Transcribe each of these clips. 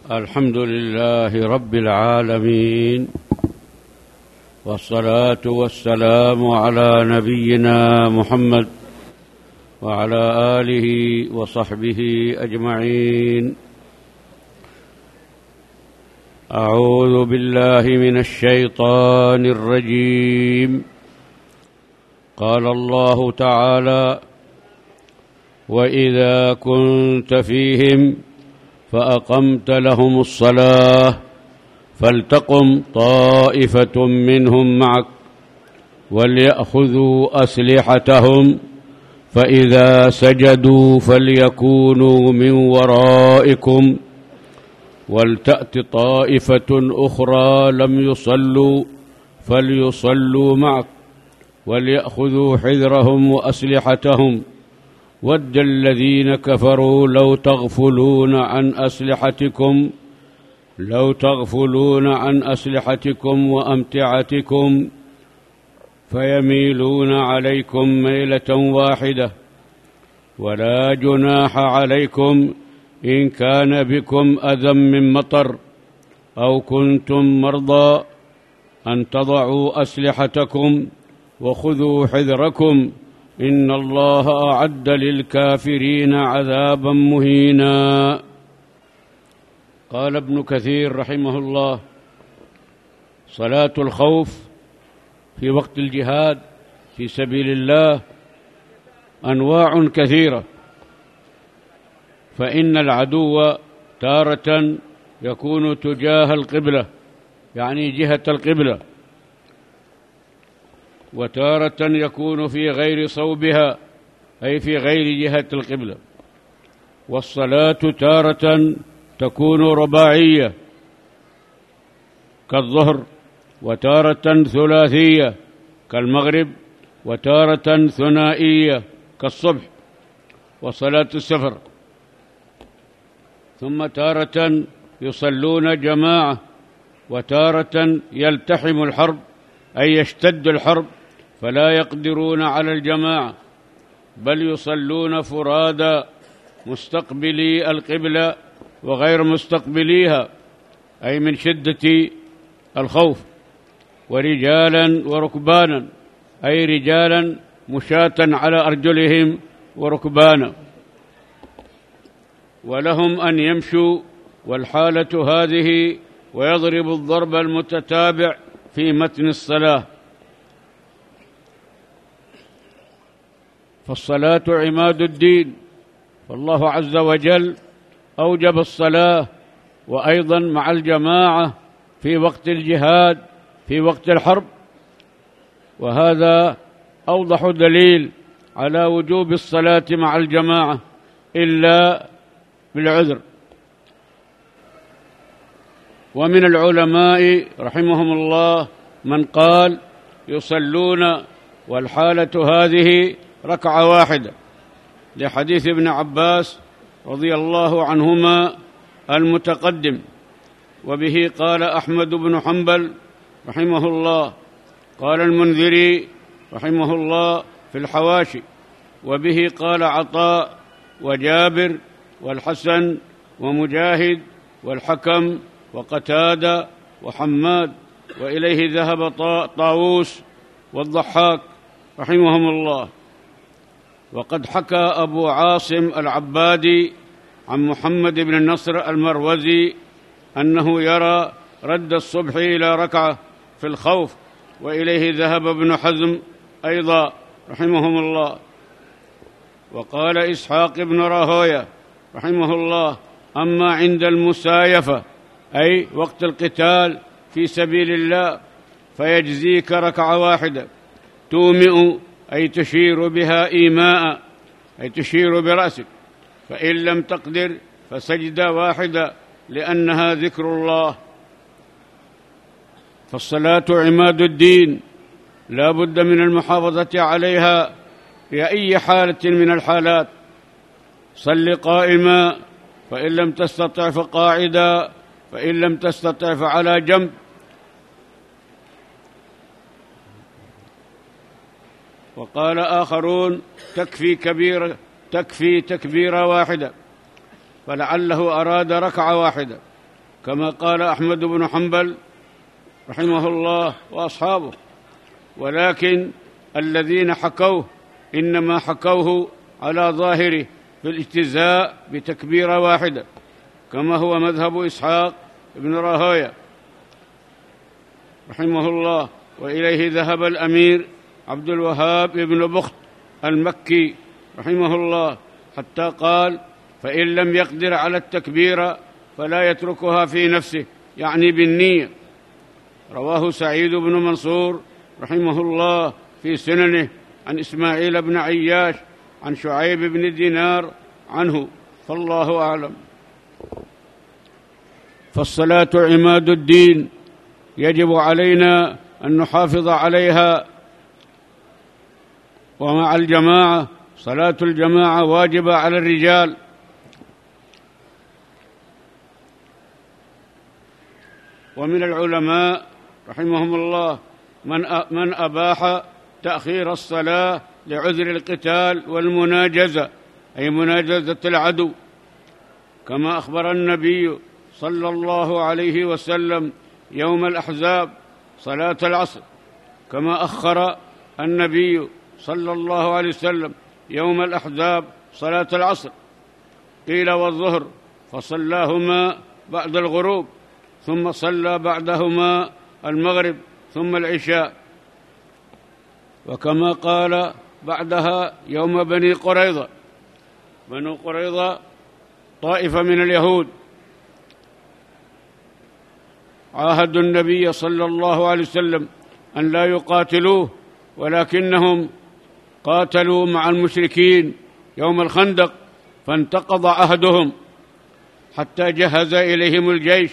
الحمد لله رب العالمين، والصلاة والسلام على نبينا محمد وعلى آله وصحبه أجمعين. أعوذ بالله من الشيطان الرجيم. قال الله تعالى: وإذا كنت فيهم فأقمت لهم الصلاة فلتقم طائفة منهم معك وليأخذوا أسلحتهم فإذا سجدوا فليكونوا من ورائكم ولتأت طائفة أخرى لم يصلوا فليصلوا معك وليأخذوا حذرهم وأسلحتهم ود الذين كفروا لو تغفلون عن أسلحتكم وأمتعتكم فيميلون عليكم ميلة واحدة ولا جناح عليكم إن كان بكم أذى من مطر أو كنتم مرضى أن تضعوا أسلحتكم وخذوا حذركم إن الله أعد للكافرين عذابا مهينا. قال ابن كثير رحمه الله: صلاة الخوف في وقت الجهاد في سبيل الله أنواع كثيرة، فإن العدو تارة يكون تجاه القبلة يعني جهة القبلة، وتارة يكون في غير صوبها أي في غير جهة القبلة. والصلاة تارة تكون رباعية كالظهر، وتارة ثلاثية كالمغرب، وتارة ثنائية كالصبح وصلاة السفر. ثم تارة يصلون جماعة، وتارة يلتحم الحرب أي يشتد الحرب فلا يقدرون على الجماعة بل يصلون فرادى مستقبلي القبلة وغير مستقبليها أي من شدة الخوف، ورجالا وركبانا أي رجالا مشاة على أرجلهم وركبانا، ولهم أن يمشوا والحالة هذه ويضرب الضرب المتتابع في متن الصلاة. فالصلاة عماد الدين، فالله عز وجل أوجب الصلاة وأيضا مع الجماعة في وقت الجهاد في وقت الحرب، وهذا أوضح دليل على وجوب الصلاة مع الجماعة إلا بالعذر. ومن العلماء رحمهم الله من قال يصلون والحالة هذه ركعة واحدة لحديث ابن عباس رضي الله عنهما المتقدم، وبه قال أحمد بن حنبل رحمه الله، قال المنذري رحمه الله في الحواشي، وبه قال عطاء وجابر والحسن ومجاهد والحكم وقتادة وحماد، وإليه ذهب طاووس والضحاك رحمهم الله. وقد حكى أبو عاصم العبادي عن محمد بن النصر المروزي أنه يرى رد الصبح إلى ركعة في الخوف، وإليه ذهب ابن حزم أيضا رحمهم الله. وقال إسحاق بن راهويه رحمه الله: أما عند المسايفة أي وقت القتال في سبيل الله فيجزيك ركعة واحدة تومئ أي تشير بها إيماء أي تشير برأسك، فإن لم تقدر فسجدة واحدة لأنها ذكر الله. فالصلاة عماد الدين لا بد من المحافظة عليها في أي حالة من الحالات. صل قائما فإن لم تستطع فقاعدا، فإن لم تستطع فعلى جنب. وقال آخرون تكفي تكبيرة واحدة، فلعله أراد ركعة واحدة. كما قال أحمد بن حنبل رحمه الله وأصحابه، ولكن الذين حكوه إنما حكوه على ظاهره في الاجتزاء بتكبيرة واحدة، كما هو مذهب إسحاق بن راهويه رحمه الله، وإليه ذهب الأمير عبد الوهاب بن بخت المكي رحمه الله، حتى قال: فإن لم يقدر على التكبير فلا يتركها في نفسه، يعني بالنية. رواه سعيد بن منصور رحمه الله في سننه عن إسماعيل بن عياش عن شعيب بن دينار عنه، فالله أعلم. فالصلاة عماد الدين، يجب علينا أن نحافظ عليها، ومع الجماعة صلاة الجماعة واجبة على الرجال. ومن العلماء رحمهم الله من أباح تأخير الصلاة لعذر القتال والمناجزة، أي مناجزة العدو، كما أخبر النبي صلى الله عليه وسلم يوم الأحزاب صلاة العصر، كما أخر النبي صلى الله عليه وسلم يوم الأحزاب صلاة العصر، قيل والظهر، فصلاهما بعد الغروب، ثم صلى بعدهما المغرب، ثم العشاء. وكما قال بعدها يوم بني قريظة، بنو قريظة طائفة من اليهود عاهدوا النبي صلى الله عليه وسلم أن لا يقاتلوه، ولكنهم قاتلوا مع المشركين يوم الخندق، فانتقض عهدهم حتى جهز إليهم الجيش: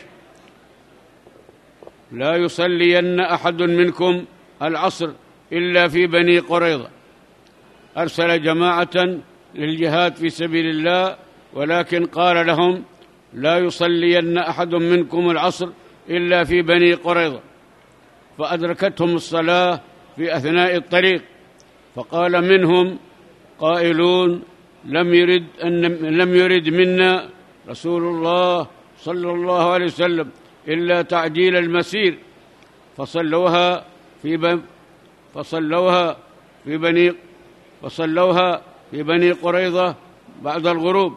لا يصلين أحد منكم العصر إلا في بني قريظة. أرسل جماعة للجهاد في سبيل الله، ولكن قال لهم: لا يصلين أحد منكم العصر إلا في بني قريظة. فأدركتهم الصلاة في أثناء الطريق، فقال منهم قائلون: لم يرد منا رسول الله صلى الله عليه وسلم إلا تعجيل المسير، فصلوها في بني قريظة بعد الغروب،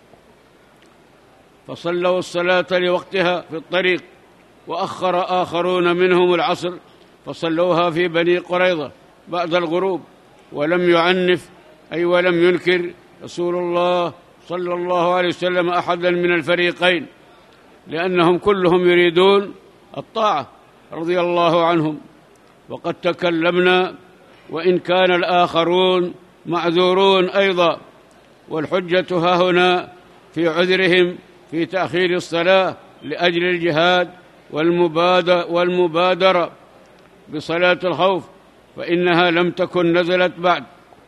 فصلوا الصلاة لوقتها في الطريق، وأخر آخرون منهم العصر فصلوها في بني قريظة بعد الغروب، ولم يعنف ولم ينكر رسول الله صلى الله عليه وسلم أحدا من الفريقين، لأنهم كلهم يريدون الطاعة رضي الله عنهم. وقد تكلمنا، وإن كان الآخرون معذورون أيضا، والحجة هاهنا في عذرهم في تأخير الصلاة لأجل الجهاد والمبادرة بصلاة الخوف، فإنها لم تكن نزلت بعد،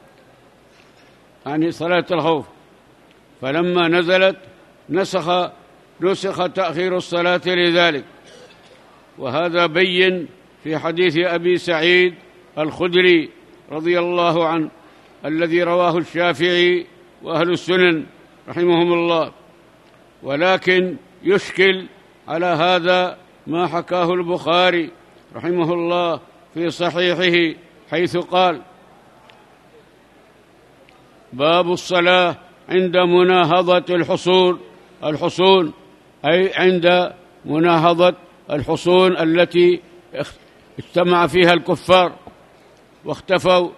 يعني صلاة الخوف، فلما نزلت نسخ تأخير الصلاة لذلك. وهذا بين في حديث أبي سعيد الخدري رضي الله عنه الذي رواه الشافعي وأهل السنن رحمهم الله. ولكن يشكل على هذا ما حكاه البخاري رحمه الله في صحيحه، حيث قال: باب الصلاة عند مناهضة الحصون، أي عند مناهضة الحصون التي اجتمع فيها الكفار واختفوا،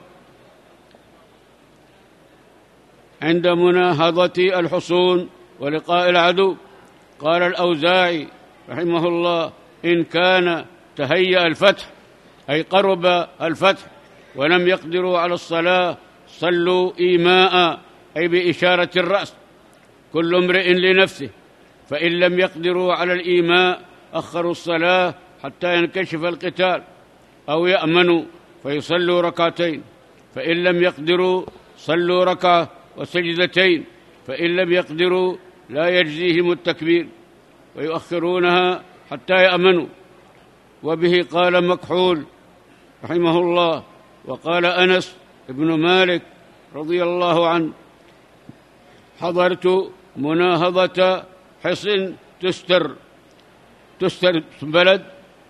عند مناهضة الحصون ولقاء العدو. قال الأوزاعي رحمه الله: إن كان تهيأ الفتح، أي قرب الفتح، ولم يقدروا على الصلاة، صلوا إيماء، أي بإشارة الرأس، كل امرئ لنفسه. فإن لم يقدروا على الإيماء أخروا الصلاة حتى ينكشف القتال، أو يأمنوا فيصلوا ركعتين، فإن لم يقدروا صلوا ركعة وسجدتين، فإن لم يقدروا لا يجزيهم التكبير، ويؤخرونها حتى يأمنوا. وبه قال مكحول رحمه الله. وقال أنس بن مالك رضي الله عنه: حضرت مناهضة حصن تستر، تستر بلد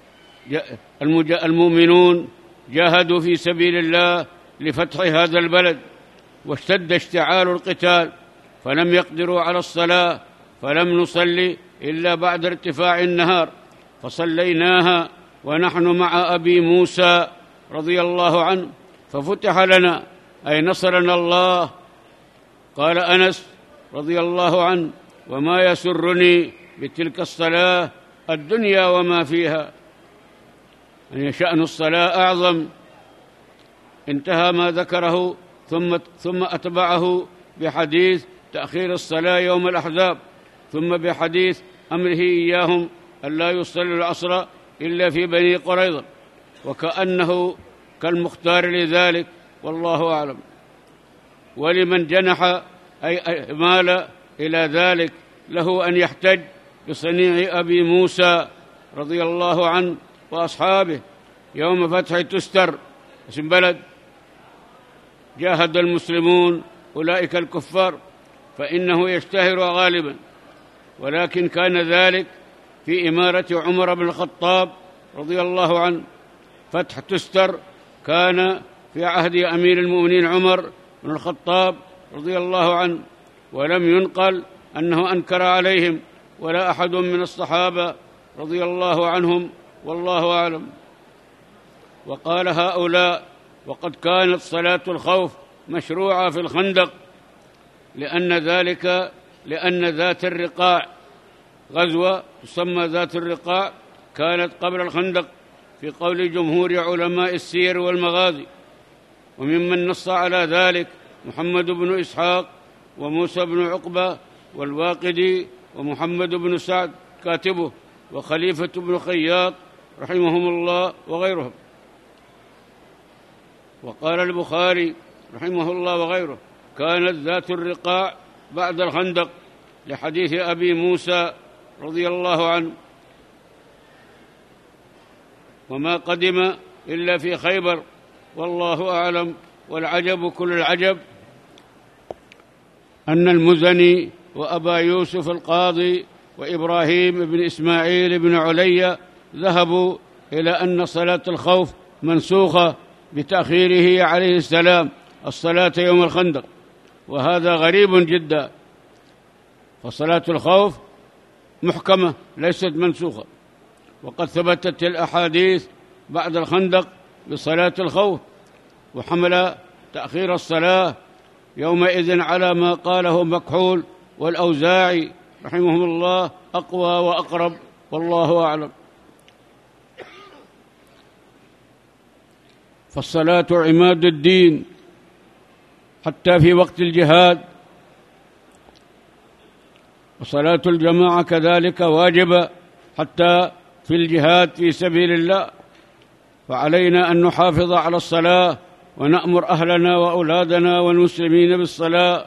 المؤمنون جاهدوا في سبيل الله لفتح هذا البلد، واشتد اشتعال القتال، فلم يقدروا على الصلاة، فلم نصلي إلا بعد ارتفاع النهار، فصليناها ونحن مع أبي موسى رضي الله عنه، ففتح لنا أي نصرنا الله. قال أنس رضي الله عنه: وما يسرني بتلك الصلاة الدنيا وما فيها، يعني شأن الصلاة أعظم. انتهى ما ذكره ثم أتبعه بحديث تأخير الصلاة يوم الأحزاب، ثم بحديث أمره إياهم أن لا يصلوا العصر إلا في بني قريظة، وكأنه كالمختار لذلك، والله أعلم. ولمن جنح أي مال إلى ذلك له أن يحتج بصنيع أبي موسى رضي الله عنه وأصحابه يوم فتح تستر اسم بلد جاهد المسلمون أولئك الكفار، فإنه يشتهر غالبا، ولكن كان ذلك في إمارة عمر بن الخطاب رضي الله عنه. فتح تستر كان في عهد أمير المؤمنين عمر بن الخطاب رضي الله عنه، ولم ينقل أنه أنكر عليهم ولا أحد من الصحابة رضي الله عنهم، والله أعلم. وقال هؤلاء: وقد كانت صلاة الخوف مشروعة في الخندق، لأن ذات الرقاع غزوة تسمى ذات الرقاع كانت قبل الخندق، في قول جمهور علماء السير والمغازي. وممن نص على ذلك محمد بن إسحاق وموسى بن عقبة والواقدي ومحمد بن سعد كاتبه وخليفة بن خياط رحمهم الله وغيرهم. وقال البخاري رحمه الله وغيره: كانت ذات الرقاع بعد الخندق، لحديث أبي موسى رضي الله عنه، وما قدم إلا في خيبر، والله أعلم. والعجب كل العجب أن المزني وأبا يوسف القاضي وإبراهيم بن إسماعيل بن علي ذهبوا إلى أن صلاة الخوف منسوخة بتأخيره عليه السلام الصلاة يوم الخندق، وهذا غريب جدا، فصلاة الخوف محكمة ليست منسوخة، وقد ثبتت الأحاديث بعد الخندق بصلاة الخوف، وحمل تأخير الصلاة يومئذ على ما قاله مكحول والأوزاعي رحمهم الله أقوى وأقرب، والله أعلم. فالصلاة عماد الدين حتى في وقت الجهاد، وصلاة الجماعة كذلك واجبة حتى في الجهاد في سبيل الله، فعلينا أن نحافظ على الصلاة ونأمر أهلنا وأولادنا والمسلمين بالصلاة.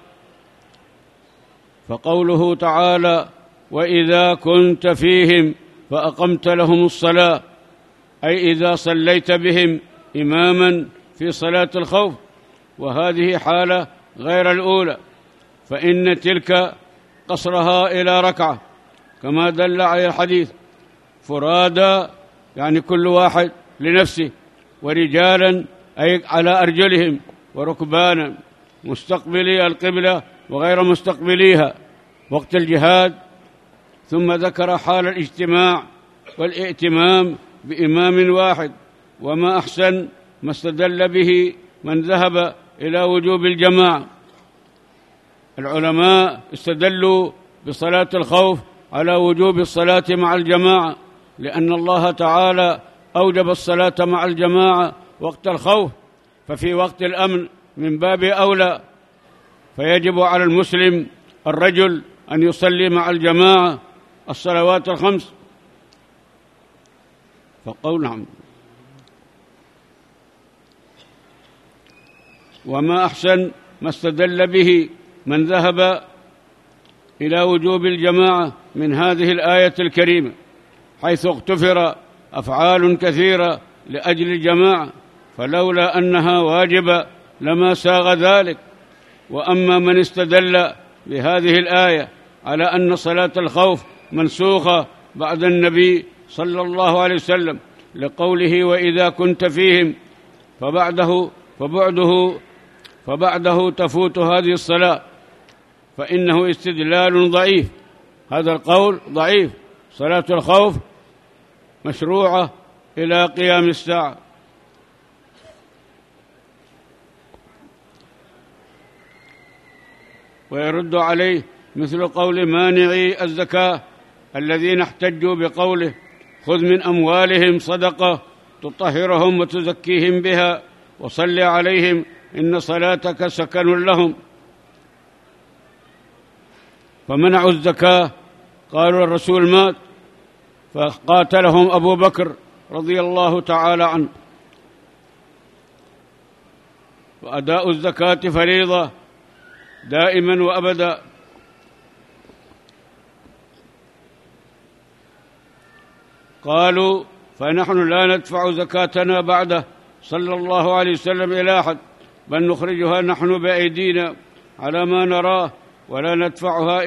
فقوله تعالى: وإذا كنت فيهم فأقمت لهم الصلاة، أي إذا صليت بهم إماما في صلاة الخوف، وهذه حالة غير الأولى، فإن تلك قصرها إلى ركعة كما دل على الحديث، فرادا يعني كل واحد لنفسه، ورجالا أي على أرجلهم، وركبانا مستقبلي القبلة وغير مستقبليها وقت الجهاد. ثم ذكر حال الاجتماع والائتمام بإمام واحد، وما أحسن ما استدل به من ذهب إلى وجوب الجماعة. العلماء استدلوا بصلاة الخوف على وجوب الصلاة مع الجماعة، لأن الله تعالى أوجب الصلاة مع الجماعة وقت الخوف، ففي وقت الأمن من باب أولى، فيجب على المسلم الرجل أن يصلي مع الجماعة الصلوات الخمس. فقول نعم. وما أحسن ما استدل به من ذهب إلى وجوب الجماعة من هذه الآية الكريمة، حيث اغتفر أفعال كثيرة لأجل الجماعة، فلولا أنها واجبة لما ساغ ذلك. وأما من استدل بهذه الآية على أن صلاة الخوف منسوخة بعد النبي صلى الله عليه وسلم لقوله وإذا كنت فيهم فبعده تفوت هذه الصلاة، فإنه استدلال ضعيف. هذا القول ضعيف. صلاة الخوف مشروعة إلى قيام الساعة. ويرد عليه مثل قول مانعي الزكاة الذين احتجوا بقوله خذ من أموالهم صدقة تطهرهم وتزكيهم بها وصل عليهم إن صلاتك سكن لهم، فمنعوا الزكاة. قالوا الرسول مات، فقاتلهم أبو بكر رضي الله تعالى عنه. وأداء الزكاة فريضة دائما وأبدا. قالوا فنحن لا ندفع زكاتنا بعده صلى الله عليه وسلم إلى أحد، بل نخرجها نحن بأيدينا على ما نراه، ولا ندفعها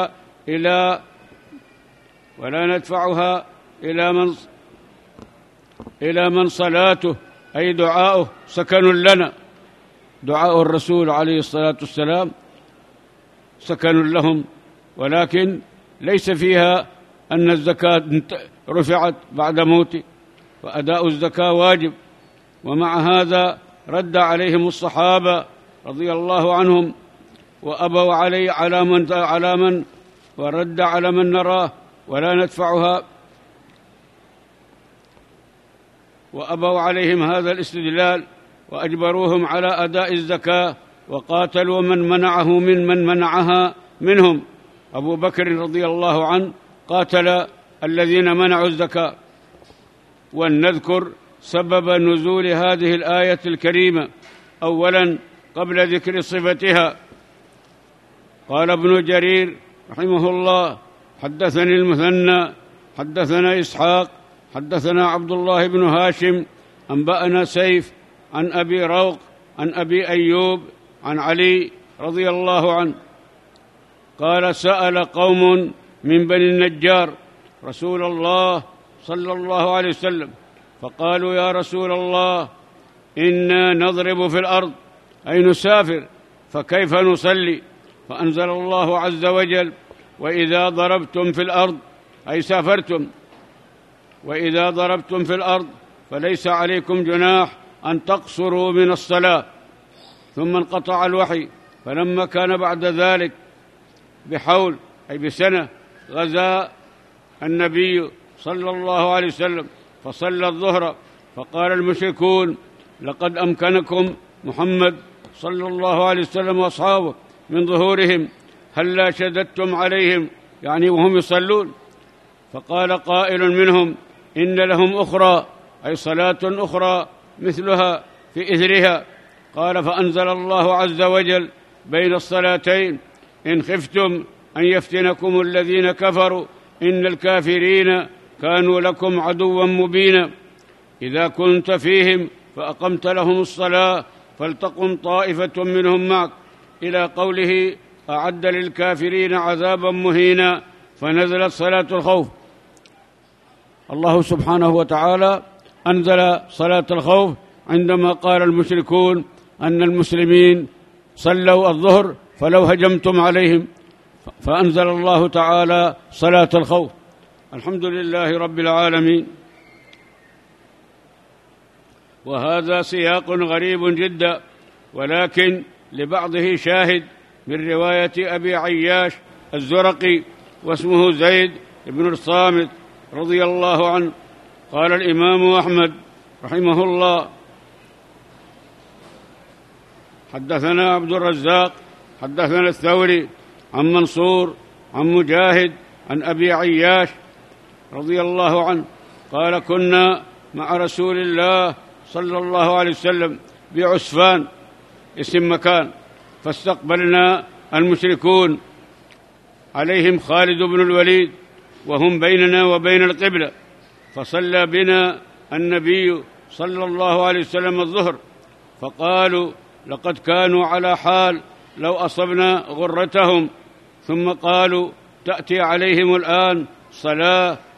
إلى من صلاته أي دعاؤه سكن لنا. دعاء الرسول عليه الصلاة والسلام سكن لهم، ولكن ليس فيها أن الزكاة رفعت بعد موته، وأداء الزكاة واجب. ومع هذا رد عليهم الصحابة رضي الله عنهم وأبوا على من ورد على من نراه ولا ندفعها، وأبوا عليهم هذا الاستدلال وأجبروهم على أداء الزكاة، وقاتلوا من منعه من منعها منهم. أبو بكر رضي الله عنه قاتل الذين منعوا الزكاة. ولنذكر سبب نزول هذه الآية الكريمة أولا قبل ذكر صفتها. قال ابن جرير رحمه الله حدثني المثنى حدثنا إسحاق حدثنا عبد الله بن هاشم أنبأنا سيف عن أبي روق عن أبي أيوب عن علي رضي الله عنه قال سأل قوم من بني النجار رسول الله صلى الله عليه وسلم فقالوا يا رسول الله إنا نضرب في الأرض أي نسافر، فكيف نصلي؟ فأنزل الله عز وجل وإذا ضربتم في الأرض أي سافرتم، وإذا ضربتم في الأرض فليس عليكم جناح أن تقصروا من الصلاة. ثم انقطع الوحي. فلما كان بعد ذلك بحول أي بسنة غزا النبي صلى الله عليه وسلم فصلى الظهر، فقال المشركون لقد أمكنكم محمد صلى الله عليه وسلم وأصحابه من ظهورهم، هلا شددتم عليهم يعني وهم يصلون؟ فقال قائل منهم إن لهم أخرى أي صلاة أخرى مثلها في إثرها. قال فأنزل الله عز وجل بين الصلاتين إن خفتم أن يفتنكم الذين كفروا إن الكافرين كانوا لكم عدوا مبينا. إذا كنت فيهم فأقمت لهم الصلاة فلتقم طائفة منهم معك إلى قوله أعد للكافرين عذابا مهينا، فنزلت صلاة الخوف. الله سبحانه وتعالى أنزل صلاة الخوف عندما قال المشركون أن المسلمين صلوا الظهر فلو هجمتم عليهم، فأنزل الله تعالى صلاة الخوف. الحمد لله رب العالمين. وهذا سياق غريب جدا، ولكن لبعضه شاهد من رواية أبي عياش الزرقي واسمه زيد بن الصامت رضي الله عنه. قال الإمام أحمد رحمه الله حدثنا عبد الرزاق حدثنا الثوري عن منصور عن مجاهد عن أبي عياش رضي الله عنه قال كنا مع رسول الله صلى الله عليه وسلم بعسفان اسم مكان، فاستقبلنا المشركون عليهم خالد بن الوليد وهم بيننا وبين القبلة، فصلى بنا النبي صلى الله عليه وسلم الظهر، فقالوا لقد كانوا على حال لو أصبنا غرتهم، ثم قالوا تأتي عليهم الآن صلاة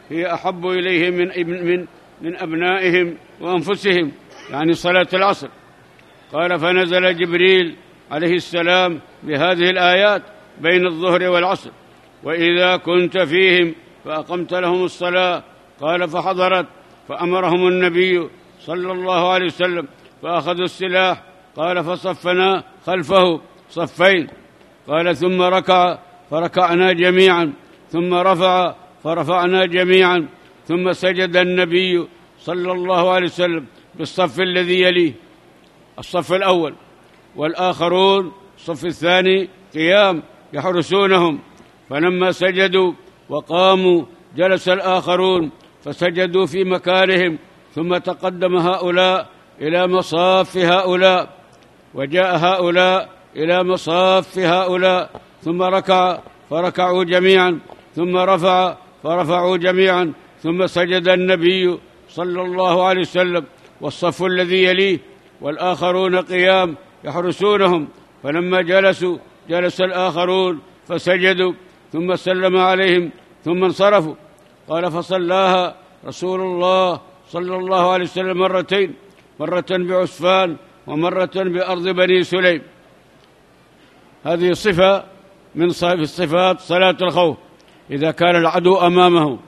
هي أحب إليهم من أبنائهم وأنفسهم، يعني صلاة العصر. قال: فنزل جبريل عليه السلام بهذه الآيات بين الظهر والعصر: وإذا كنت فيهم فأقمت لهم الصلاة. قال: فحضرت، فأمرهم النبي صلى الله عليه وسلم فأخذوا السلاح. قال: فصفنا خلفه صفين. قال: ثم ركع فركعنا جميعا، ثم رفع فرفعنا جميعا، ثم سجد النبي صلى الله عليه وسلم بالصف الذي يليه، الصف الأول، والآخرون الصف الثاني قيام يحرسونهم. فلما سجدوا وقاموا جلس الآخرون فسجدوا في مكانهم، ثم تقدم هؤلاء إلى مصاف هؤلاء، وجاء هؤلاء إلى مصاف هؤلاء، ثم ركع فركعوا جميعا، ثم رفع فرفعوا جميعا، ثم سجد النبي صلى الله عليه وسلم والصف الذي يليه والآخرون قيام يحرسونهم. فلما جلسوا جلس الآخرون فسجدوا، ثم سلم عليهم ثم انصرفوا. قال: فصلاها رسول الله صلى الله عليه وسلم مرتين، مرة بعسفان ومرة بأرض بني سليم. هذه صفة من صفات صلاة الخوف إذا كان العدو أمامه.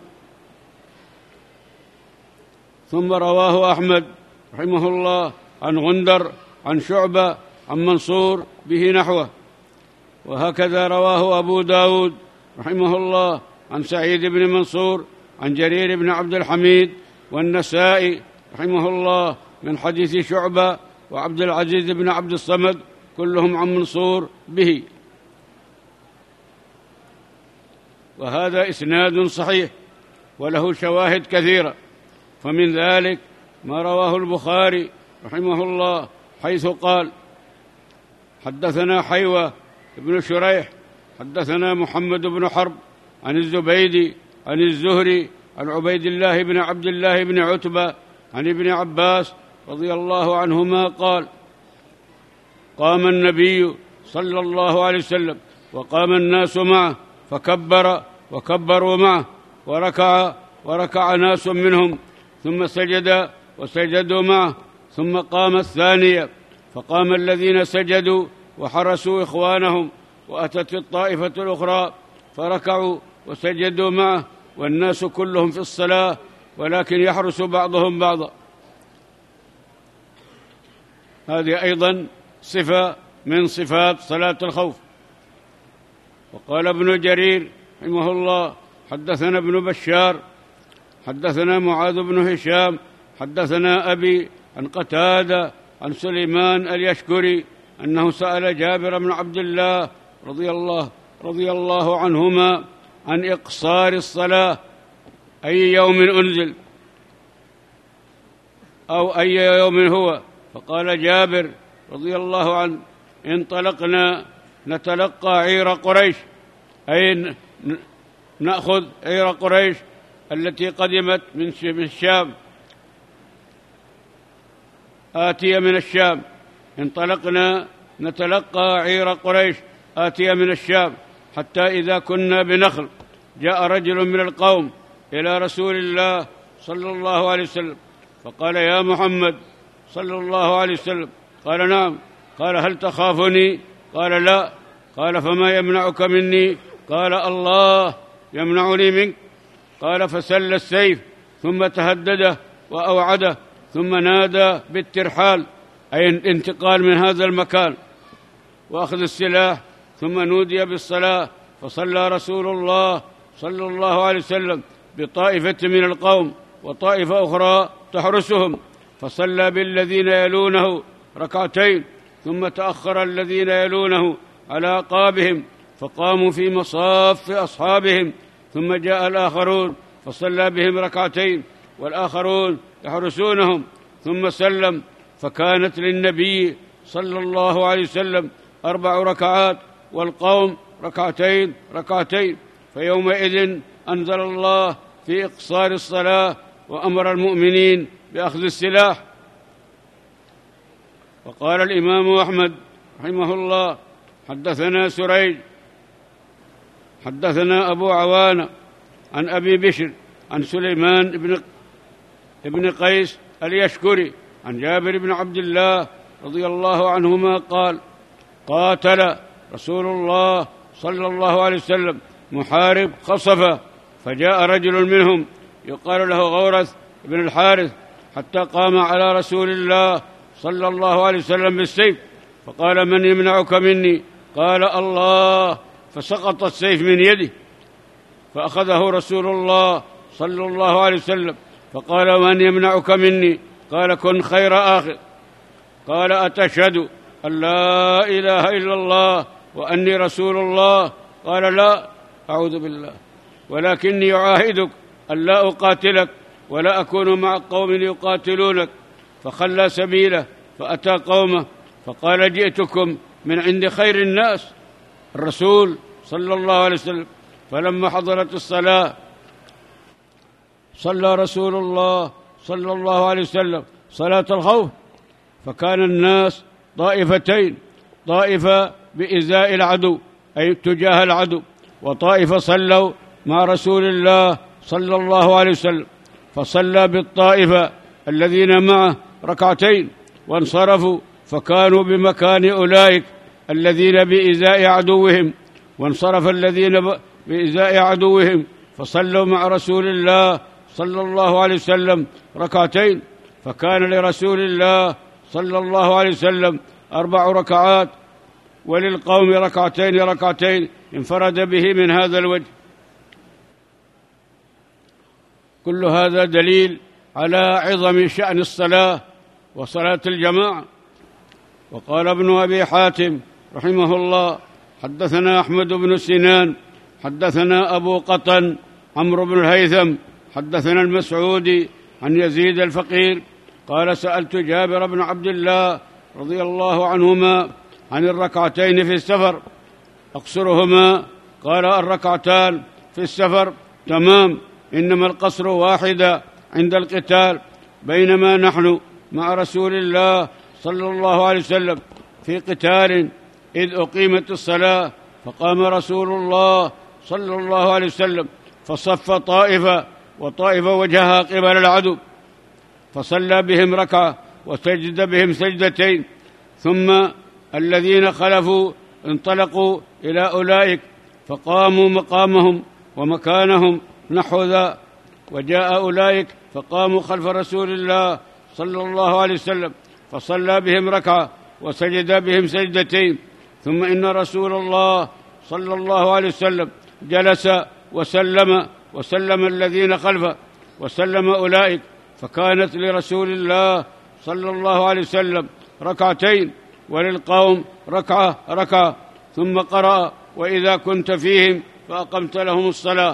ثم رواه أحمد رحمه الله عن غندر عن شعبة عن منصور به نحوه. وهكذا رواه أبو داود رحمه الله عن سعيد بن منصور عن جرير بن عبد الحميد، والنسائي رحمه الله من حديث شعبة وعبد العزيز بن عبد الصمد، كلهم عن منصور به. وهذا إسناد صحيح وله شواهد كثيرة، فمن ذلك ما رواه البخاري رحمه الله حيث قال: حدثنا حيوة بن شريح حدثنا محمد بن حرب عن الزبيدي عن الزهري عن عبيد الله بن عبد الله بن عتبة عن ابن عباس رضي الله عنهما قال: قام النبي صلى الله عليه وسلم وقام الناس معه، فكبر وكبروا معه، وركع ناس منهم، ثم سجد وسجدوا معه، ثم قام الثانية، فقام الذين سجدوا وحرسوا إخوانهم، وأتت الطائفة الأخرى فركعوا وسجدوا معه، والناس كلهم في الصلاة ولكن يحرس بعضهم بعضا. هذه أيضا صفة من صفات صلاة الخوف. وقال ابن جرير رحمه الله: حدثنا ابن بشار حدثنا معاذ بن هشام حدثنا أبي عن قتادة عن سليمان اليشكري أنه سأل جابر بن عبد الله رضي الله عنهما عن إقصار الصلاة، أي يوم أنزل أو أي يوم هو؟ فقال جابر رضي الله عنه: انطلقنا نتلقى عير قريش، أي نأخذ عير قريش التي قدمت من الشام، آتية من الشام. انطلقنا نتلقى عير قريش آتية من الشام، حتى إذا كنا بنخل جاء رجل من القوم إلى رسول الله صلى الله عليه وسلم فقال: يا محمد صلى الله عليه وسلم. قال: نعم. قال: هل تخافني؟ قال: لا. قال: فما يمنعك مني؟ قال: الله يمنعني منك. قال: فسل السيف ثم تهدده وأوعده، ثم نادى بالترحال، أي الانتقال من هذا المكان وأخذ السلاح، ثم نودي بالصلاة، فصلى رسول الله صلى الله عليه وسلم بطائفة من القوم وطائفة أخرى تحرسهم، فصلى بالذين يلونه ركعتين، ثم تأخر الذين يلونه على أعقابهم فقاموا في مصاف أصحابهم، ثم جاء الآخرون فصلى بهم ركعتين والآخرون يحرسونهم، ثم سلم. فكانت للنبي صلى الله عليه وسلم 4 ركعات والقوم ركعتين ركعتين. فيومئذ أنزل الله في إقصار الصلاة وأمر المؤمنين بأخذ السلاح. وقال الإمام أحمد رحمه الله: حدثنا سريج حدثنا أبو عوانة عن أبي بشر عن سليمان بن قيس اليشكري عن جابر بن عبد الله رضي الله عنهما قال: قاتل رسول الله صلى الله عليه وسلم محارب خصفة، فجاء رجل منهم يقال له غورث بن الحارث حتى قام على رسول الله صلى الله عليه وسلم بالسيف، فقال: من يمنعك مني؟ قال: الله. فسقط السيف من يده، فأخذه رسول الله صلى الله عليه وسلم فقال: من يمنعك مني؟ قال: كن خير آخذ. قال: أتشهد أن لا إله إلا الله وأني رسول الله؟ قال: لا، أعوذ بالله، ولكني أعاهدك أن لا أقاتلك ولا أكون مع قوم يقاتلونك. فخلى سبيله فأتى قومه فقال: جئتكم من عند خير الناس، الرسول صلى الله عليه وسلم. فلما حضرت الصلاة صلى رسول الله صلى الله عليه وسلم صلاة الخوف، فكان الناس طائفتين: طائفة بإزاء العدو أي تجاه العدو، وطائفة صلوا مع رسول الله صلى الله عليه وسلم. فصلى بالطائفة الذين معه ركعتين وانصرفوا، فكانوا بمكان أولئك الذين بإزاء عدوهم، وانصرف الذين بإزاء عدوهم فصلوا مع رسول الله صلى الله عليه وسلم ركعتين، فكان لرسول الله صلى الله عليه وسلم 4 ركعات، وللقوم ركعتين ركعتين، انفرد به من هذا الوجه. كل هذا دليل على عظم شأن الصلاة وصلاة الجماعة. وقال ابن أبي حاتم رحمه الله: حدثنا أحمد بن سنان حدثنا أبو قطن عمرو بن الهيثم حدثنا المسعودي عن يزيد الفقير قال: سألت جابر بن عبد الله رضي الله عنهما عن الركعتين في السفر أقصرهما؟ قال: الركعتان في السفر تمام، إنما القصر واحدة عند القتال. بينما نحن مع رسول الله صلى الله عليه وسلم في قتال إذ أقيمت الصلاة، فقام رسول الله صلى الله عليه وسلم فصف طائفة وطائفة وجهها قبل العدو، فصلى بهم ركعة وسجد بهم سجدتين، ثم الذين خلفوا انطلقوا إلى أولئك فقاموا مقامهم ومكانهم نحو ذا، وجاء أولئك فقاموا خلف رسول الله صلى الله عليه وسلم فصلى بهم ركعة وسجد بهم سجدتين، ثم إن رسول الله صلى الله عليه وسلم جلس وسلم الذين خلفه وسلم أولئك، فكانت لرسول الله صلى الله عليه وسلم ركعتين وللقوم ركعة، ثم قرأ: وإذا كنت فيهم فأقمت لهم الصلاة.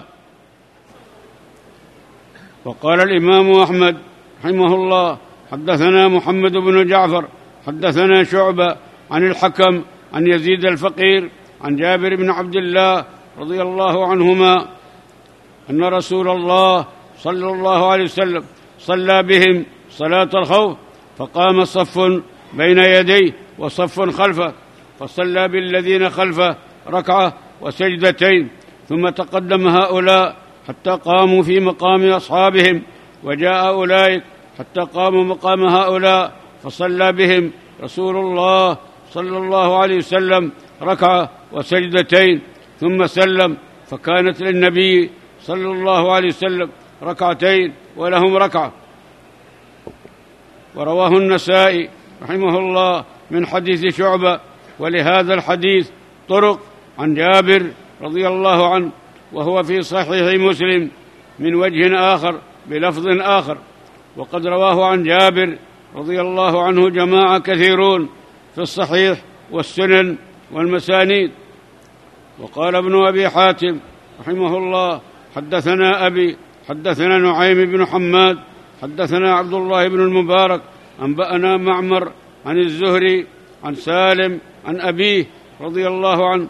وقال الإمام أحمد رحمه الله: حدثنا محمد بن جعفر حدثنا شعبة عن الحكم عن يزيد الفقير عن جابر بن عبد الله رضي الله عنهما أن رسول الله صلى الله عليه وسلم صلى بهم صلاة الخوف، فقام صف بين يديه وصف خلفه، فصلى بالذين خلفه ركعة وسجدتين، ثم تقدم هؤلاء حتى قاموا في مقام أصحابهم، وجاء أولئك حتى قاموا مقام هؤلاء، فصلى بهم رسول الله صلى الله عليه وسلم ركعة وسجدتين، ثم سلم، فكانت للنبي صلى الله عليه وسلم ركعتين ولهم ركعة. ورواه النسائي رحمه الله من حديث شعبة، ولهذا الحديث طرق عن جابر رضي الله عنه، وهو في صحيح مسلم من وجه آخر بلفظ آخر، وقد رواه عن جابر رضي الله عنه جماعة كثيرون في الصحيح والسنن والمسانيد. وقال ابن أبي حاتم رحمه الله: حدثنا أبي حدثنا نعيم بن حماد حدثنا عبد الله بن المبارك أنبأنا معمر عن الزهري عن سالم عن أبيه رضي الله عنه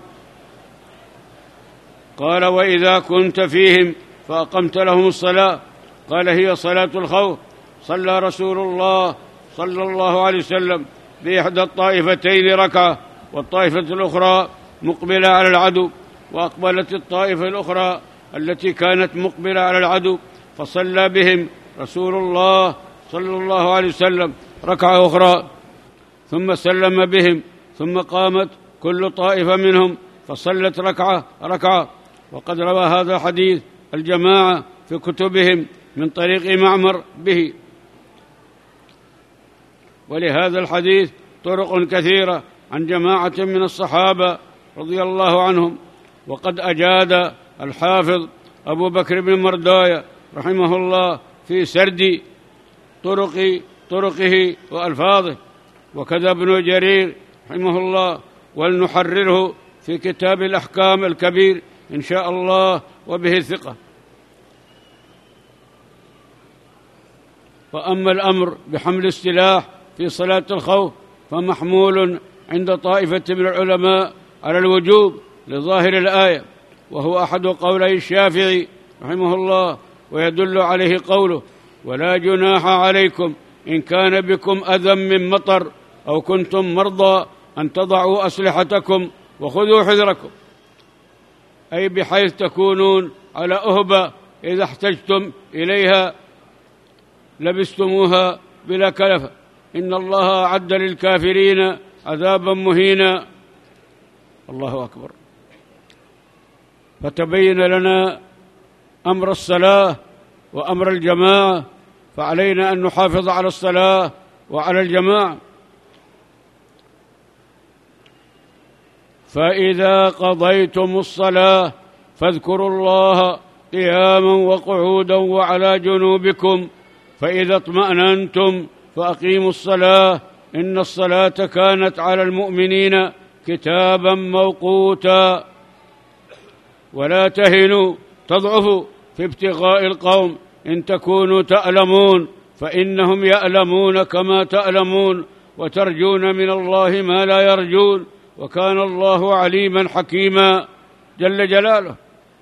قال: وإذا كنت فيهم فأقمت لهم الصلاة. قال: هي صلاة الخوف. صلى رسول الله صلى الله عليه وسلم بإحدى الطائفتين ركعة، والطائفة الأخرى مقبلة على العدو، وأقبلت الطائفة الأخرى التي كانت مقبلة على العدو فصلى بهم رسول الله صلى الله عليه وسلم ركعة أخرى، ثم سلم بهم، ثم قامت كل طائفة منهم فصلت ركعة. وقد روى هذا الحديث الجماعة في كتبهم من طريق معمر به. ولهذا الحديث طرق كثيرة عن جماعة من الصحابة رضي الله عنهم. وقد أجاد الحافظ أبو بكر بن مرداية رحمه الله في سرد طرقه وألفاظه، وكذا ابن جرير رحمه الله، ولنحرره في كتاب الأحكام الكبير إن شاء الله وبه الثقة. وأما الأمر بحمل السلاح في صلاة الخوف فمحمول عند طائفة من العلماء على الوجوب لظاهر الآية، وهو أحد قولي الشافعي رحمه الله، ويدل عليه قوله: ولا جناح عليكم إن كان بكم أذى من مطر أو كنتم مرضى أن تضعوا أسلحتكم وخذوا حذركم، أي بحيث تكونون على أهبة إذا احتجتم إليها لبستموها بلا كلفة، إن الله أعد للكافرين عذابا مهينا. الله أكبر. فتبين لنا أمر الصلاة وأمر الجماعة، فعلينا أن نحافظ على الصلاة وعلى الجماعة. فإذا قضيتم الصلاة فاذكروا الله قياما وقعودا وعلى جنوبكم، فإذا اطمأننتم فأقيموا الصلاة إن الصلاة كانت على المؤمنين كتابا موقوتا. ولا تهنوا تضعفوا في ابتغاء القوم إن تكونوا تألمون فإنهم يألمون كما تألمون، وترجون من الله ما لا يرجون، وكان الله عليما حكيما جل جلاله.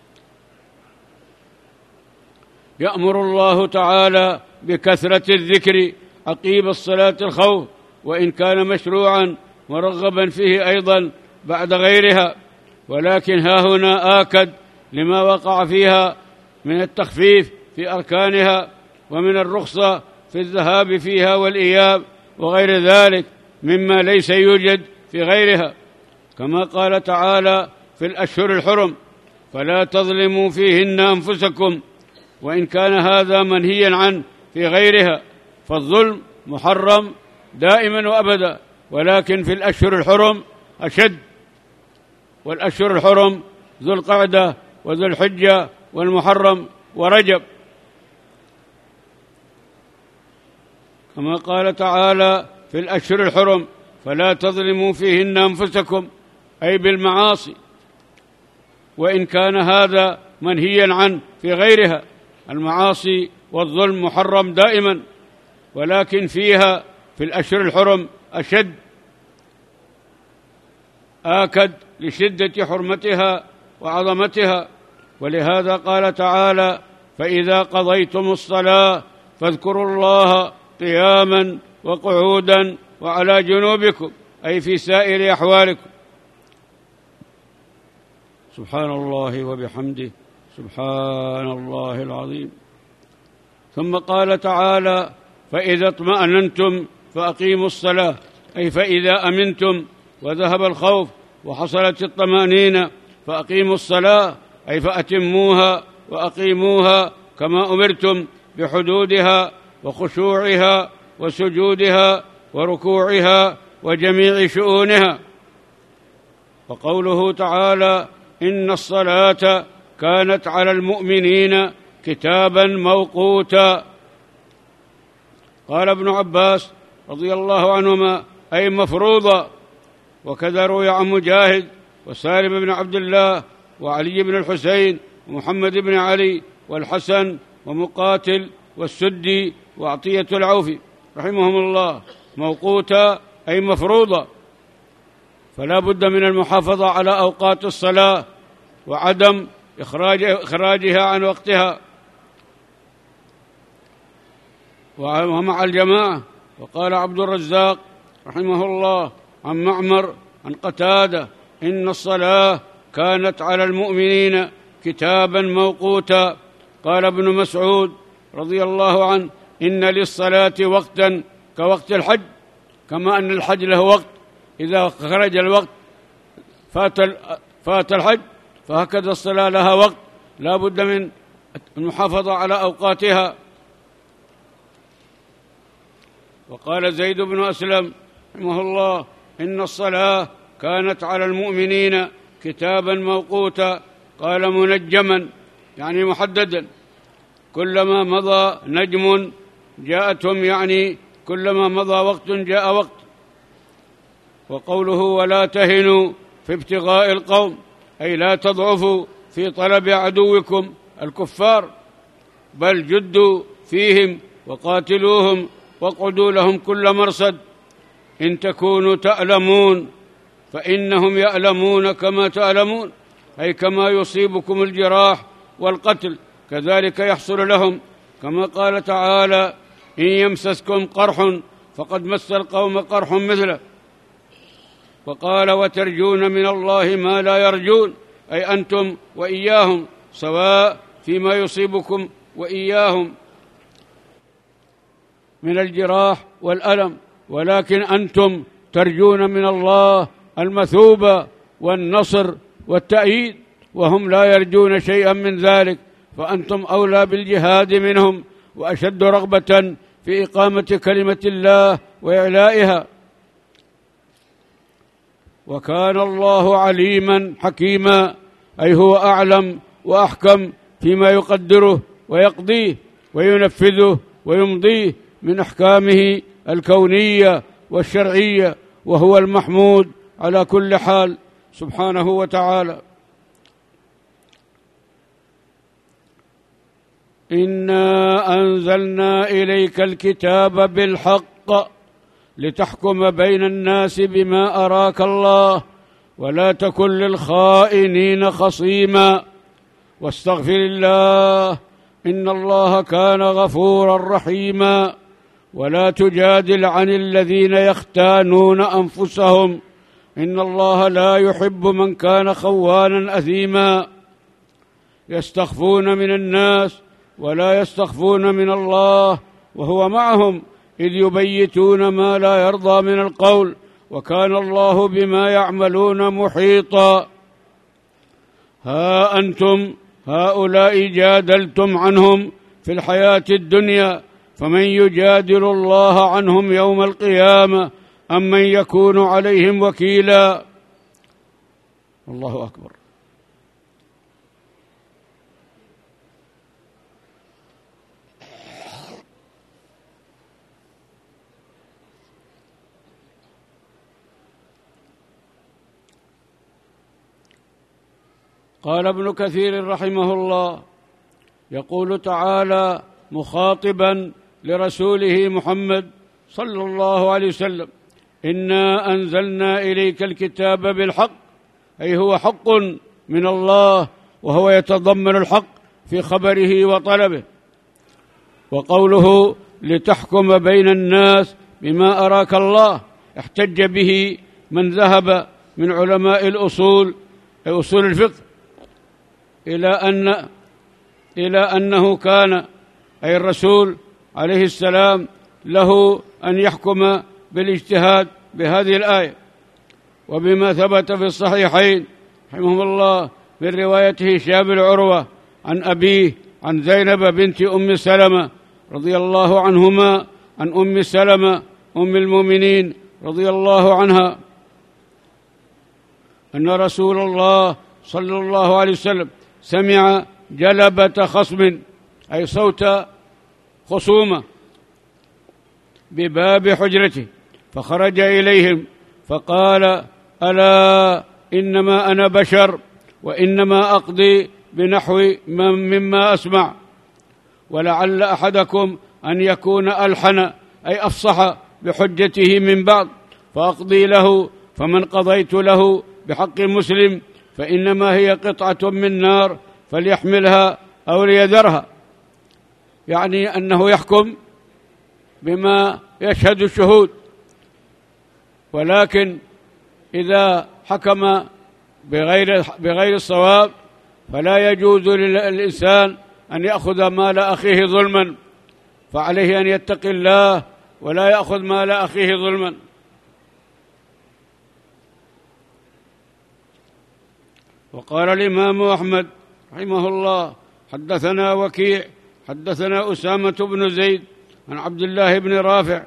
يأمر الله تعالى بكثرة الذكر عقيب الصلاة الخوف، وإن كان مشروعا مرغبا فيه أيضا بعد غيرها، ولكن ها هنا آكد لما وقع فيها من التخفيف في أركانها، ومن الرخصة في الذهاب فيها والإياب وغير ذلك مما ليس يوجد في غيرها، كما قال تعالى في الأشهر الحرم: فلا تظلموا فيهن أنفسكم، وإن كان هذا منهيا عنه في غيرها فالظلم محرم دائما وأبدا، ولكن في الأشهر الحرم أشد. والأشهر الحرم ذو القعدة وذو الحجة والمحرم ورجب، كما قال تعالى في الأشهر الحرم: فلا تظلموا فيهن أنفسكم، أي بالمعاصي، وإن كان هذا منهيا عنه في غيرها. المعاصي والظلم محرم دائما، ولكن فيها في الأشهر الحرم أشد، آكد لشدة حرمتها وعظمتها. ولهذا قال تعالى: فإذا قضيتم الصلاة فاذكروا الله قياما وقعودا وعلى جنوبكم، أي في سائر أحوالكم. سبحان الله وبحمده، سبحان الله العظيم. ثم قال تعالى: فإذا اطمأننتم فأقيموا الصلاة، أي فإذا أمنتم وذهب الخوف وحصلت الطمأنينة فأقيموا الصلاة، أي فأتموها وأقيموها كما أمرتم بحدودها وخشوعها وسجودها وركوعها وجميع شؤونها. وقوله تعالى: إن الصلاة كانت على المؤمنين كتابا موقوتا. قال ابن عباس رضي الله عنهما: أي مفروضة. وكذا روي عن مجاهد وسالم بن عبد الله وعلي بن الحسين ومحمد بن علي والحسن ومقاتل والسدي وعطية العوفي رحمهم الله: موقوتا أي مفروضة. فلا بد من المحافظة على أوقات الصلاة وعدم إخراجها عن وقتها ومع الجماعة. وقال عبد الرزاق رحمه الله عن معمر عن قتادة: إن الصلاة كانت على المؤمنين كتابا موقوتا. قال ابن مسعود رضي الله عنه: إن للصلاة وقتا كوقت الحج، كما أن الحج له وقت، إذا خرج الوقت فات الحج، فهكذا الصلاة لها وقت لا بد من المحافظة على أوقاتها. وقال زيد بن أسلم رحمه الله: إن الصلاة كانت على المؤمنين كتابا موقوتا، قال منجما يعني محددا، كلما مضى نجم جاءتهم، يعني كلما مضى وقت جاء وقت. وقوله: ولا تهنوا في ابتغاء القوم، أي لا تضعفوا في طلب عدوكم الكفار، بل جدوا فيهم وقاتلوهم واقعدوا لهم كل مرصد، إن تكونوا تألمون فإنهم يألمون كما تألمون، أي كما يصيبكم الجراح والقتل كذلك يحصل لهم، كما قال تعالى: إن يمسسكم قرح فقد مس القوم قرح مثله. وقال: وترجون من الله ما لا يرجون، أي أنتم وإياهم سواء فيما يصيبكم وإياهم من الجراح والألم، ولكن أنتم ترجون من الله المثوبة والنصر والتأييد، وهم لا يرجون شيئا من ذلك، فأنتم أولى بالجهاد منهم وأشد رغبة في إقامة كلمة الله وإعلائها. وكان الله عليما حكيما، أي هو أعلم وأحكم فيما يقدره ويقضيه وينفذه ويمضيه من أحكامه الكونية والشرعية، وهو المحمود على كل حال سبحانه وتعالى. إنا أنزلنا إليك الكتاب بالحق لتحكم بين الناس بما أراك الله ولا تكن للخائنين خصيما واستغفر الله إن الله كان غفورا رحيما. ولا تجادل عن الذين يختانون أنفسهم إن الله لا يحب من كان خوانا أثيما، يستخفون من الناس ولا يستخفون من الله وهو معهم إذ يبيتون ما لا يرضى من القول وكان الله بما يعملون محيطا. ها أنتم هؤلاء جادلتم عنهم في الحياة الدنيا، فمن يجادل الله عنهم يوم القيامة أم من يكون عليهم وكيلا. الله أكبر. قال ابن كثير رحمه الله: يقول تعالى مخاطبا لرسوله محمد صلى الله عليه وسلم: إنا أنزلنا إليك الكتاب بالحق، أي هو حق من الله، وهو يتضمن الحق في خبره وطلبه. وقوله لتحكم بين الناس بما أراك الله، احتج به من ذهب من علماء الأصول أصول الفقه إلى أنه كان، أي الرسول عليه السلام، له أن يحكم بالاجتهاد بهذه الآية، وبما ثبت في الصحيحين رحمه الله من رواية هشام بن عروة عن أبيه عن زينب بنت أم سلمة رضي الله عنهما عن أم سلمة أم المؤمنين رضي الله عنها أن رسول الله صلى الله عليه وسلم سمع جلبة خصم، أي صوت خصومة، بباب حجرته، فخرج إليهم فقال: ألا إنما أنا بشر وإنما أقضي بنحو مما أسمع، ولعل أحدكم أن يكون ألحن، أي أفصح بحجته من بعض، فأقضي له، فمن قضيت له بحق مسلم فإنما هي قطعة من نار فليحملها أو ليذرها، يعني أنه يحكم بما يشهد الشهود، ولكن إذا حكم بغير الصواب فلا يجوز للإنسان أن يأخذ مال أخيه ظلما، فعليه أن يتقي الله ولا يأخذ مال أخيه ظلما. وقال الإمام أحمد رحمه الله: حدثنا وكيع حدثنا أسامة بن زيد عن عبد الله بن رافع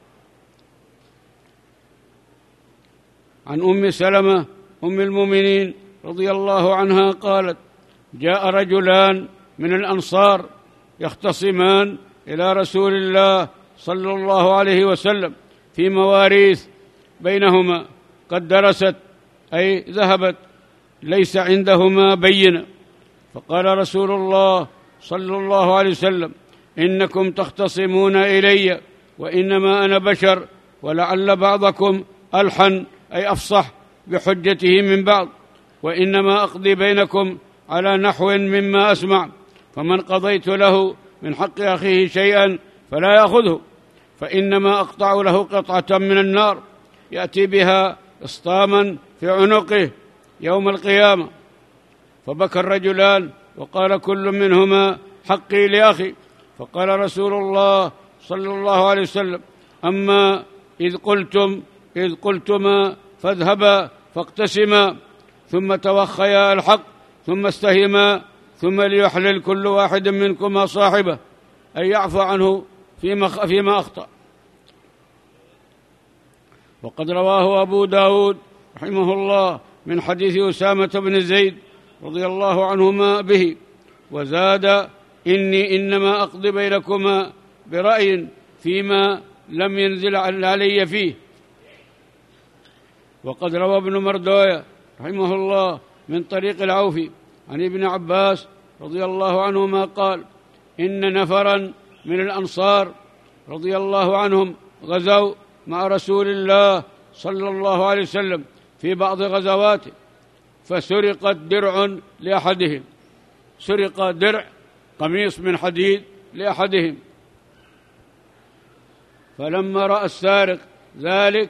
عن أم سلمة أم المؤمنين رضي الله عنها قالت: جاء رجلان من الأنصار يختصمان إلى رسول الله صلى الله عليه وسلم في مواريث بينهما قد درست، أي ذهبت، ليس عندهما بينة. فقال رسول الله صلى الله عليه وسلم: إنكم تختصمون إلي وإنما أنا بشر، ولعل بعضكم ألحن، أي أفصح بحجته من بعض، وإنما أقضي بينكم على نحو مما أسمع، فمن قضيت له من حق أخيه شيئا فلا يأخذه، فإنما أقطع له قطعة من النار يأتي بها إسطاما في عنقه يوم القيامة. فبكى الرجلان وقال كل منهما: حقي لأخي. فقال رسول الله صلى الله عليه وسلم: أما إذ قلتما فاذهبا فاقتسما ثم توخيا الحق ثم استهما، ثم ليحلل كل واحد منكما صاحبه، أي يعفو عنه فيما أخطأ. وقد رواه أبو داود رحمه الله من حديث أسامة بن زيد رضي الله عنهما به، وزاد: إني إنما أقضي بينكما برأي فيما لم ينزل علي فيه. وقد روى ابن مردوية رحمه الله من طريق العوفي عن ابن عباس رضي الله عنهما قال: إن نفرا من الأنصار رضي الله عنهم غزوا مع رسول الله صلى الله عليه وسلم في بعض غزواته، فسرقت درع لأحدهم، سرق درع قميص من حديد لأحدهم، فلما رأى السارق ذلك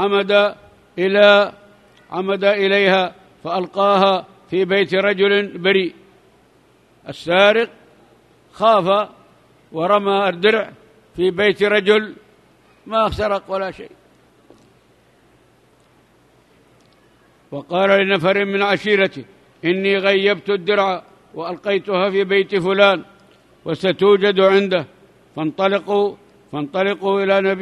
عمد إليها فألقاها في بيت رجل بريء. السارق خاف ورمى الدرع في بيت رجل ما سرق ولا شيء. وقال لنفر من عشيرته: إني غيبت الدرع وألقيتها في بيت فلان وستوجد عنده، فانطلقوا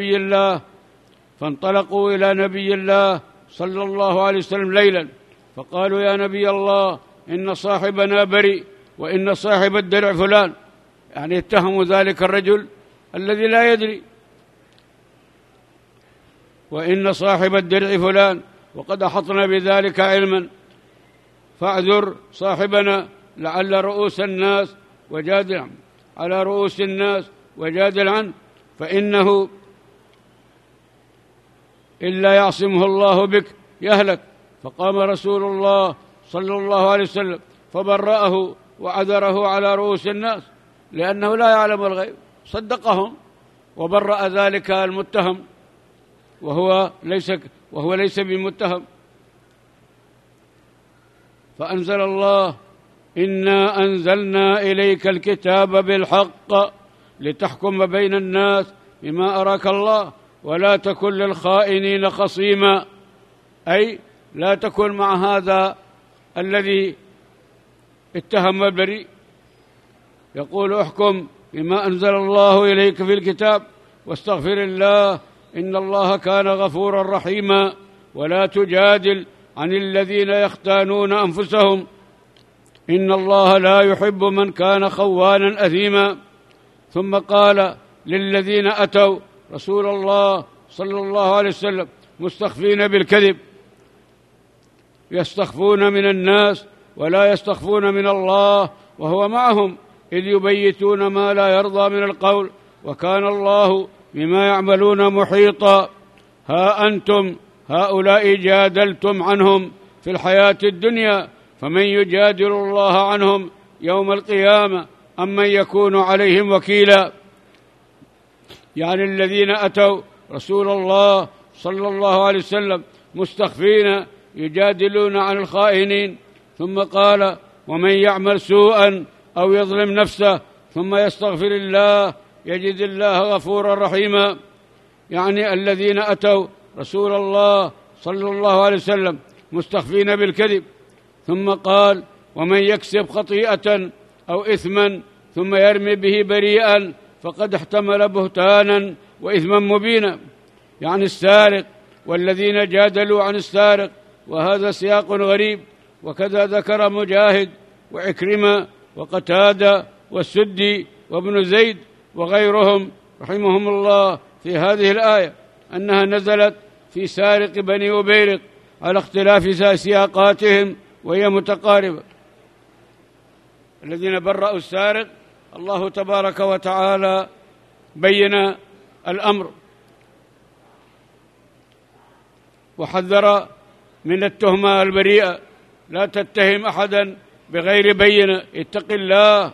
إلى نبي الله صلى الله عليه وسلم ليلا، فقالوا: يا نبي الله، إن صاحبنا بريء، وإن صاحب الدرع فلان، يعني اتهموا ذلك الرجل الذي لا يدري، وإن صاحب الدرع فلان، وقد أحطنا بذلك علما، فاعذر صاحبنا لعل رؤوس الناس وجادل على رؤوس الناس وجادل عنه، فإنه إلا يعصمه الله بك يهلك. فقام رسول الله صلى الله عليه وسلم فبرأه وعذره على رؤوس الناس، لأنه لا يعلم الغيب، صدقهم وبرأ ذلك المتهم وهو ليس بمتهم. فأنزل الله: إنا أنزلنا إليك الكتاب بالحق لتحكم بين الناس بما أراك الله ولا تكن للخائنين خصيما، أي لا تكن مع هذا الذي اتهم البريء، يقول: احكم بما أنزل الله إليك في الكتاب واستغفر الله إن الله كان غفورا رحيما، ولا تجادل عن الذين يختانون أنفسهم إن الله لا يحب من كان خوانا أثيما. ثم قال للذين أتوا رسول الله صلى الله عليه وسلم مستخفين بالكذب: يستخفون من الناس ولا يستخفون من الله وهو معهم إذ يبيتون ما لا يرضى من القول، وكان الله بما يعملون محيطا. ها أنتم هؤلاء جادلتم عنهم في الحياة الدنيا، فمن يجادل الله عنهم يوم القيامة أم من يكون عليهم وكيلا. يعني الذين أتوا رسول الله صلى الله عليه وسلم مستخفين يجادلون عن الخائنين، ثم قال: ومن يعمل سوءا أو يظلم نفسه ثم يستغفر الله يجد الله غفورا رحيما. يعني الذين أتوا رسول الله صلى الله عليه وسلم مستخفين بالكذب، ثم قال: ومن يكسب خطيئة أو إثما ثم يرمي به بريئا فقد احتمل بهتانا وإثما مبينا. يعني السارق والذين جادلوا عن السارق، وهذا سياق غريب. وكذا ذكر مجاهد وعكرمة وقتادة والسدي وابن زيد وغيرهم رحمهم الله في هذه الآية أنها نزلت في سارق بني أبيرق على اختلاف سياقاتهم وهي متقاربة. الذين برأوا السارق الله تبارك وتعالى بين الأمر وحذر من التهمة البريئة، لا تتهم أحدا بغير بينة، اتق الله.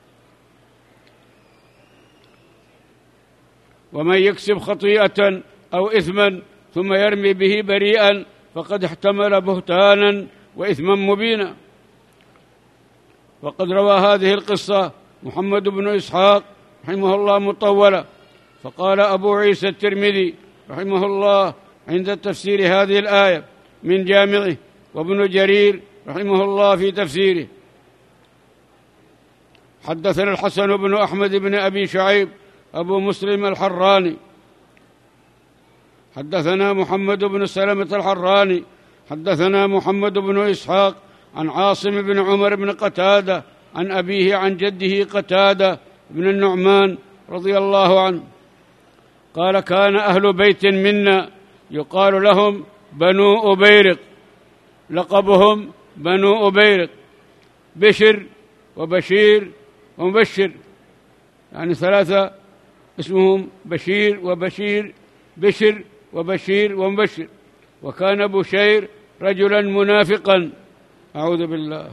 ومن يكسب خطيئة أو إثما ثم يرمي به بريئا فقد احتمل بهتانا وإثما مبينا. وقد روى هذه القصة محمد بن إسحاق رحمه الله مطولة، فقال أبو عيسى الترمذي رحمه الله عند تفسير هذه الآية من جامعه، وابن جرير رحمه الله في تفسيره: حدثنا الحسن بن أحمد بن أبي شعيب أبو مسلم الحراني، حدثنا محمد بن سلمة الحراني، حدثنا محمد بن إسحاق عن عاصم بن عمر بن قتادة عن أبيه عن جده قتادة بن النعمان رضي الله عنه قال: كان أهل بيت منا يقال لهم بنو أبيرق، لقبهم بنو أبيرق، بشر وبشير ومبشر، يعني ثلاثة اسمهم بشير وبشير، بشر وبشير ومبشر. وكان بشير رجلا منافقا، أعوذ بالله،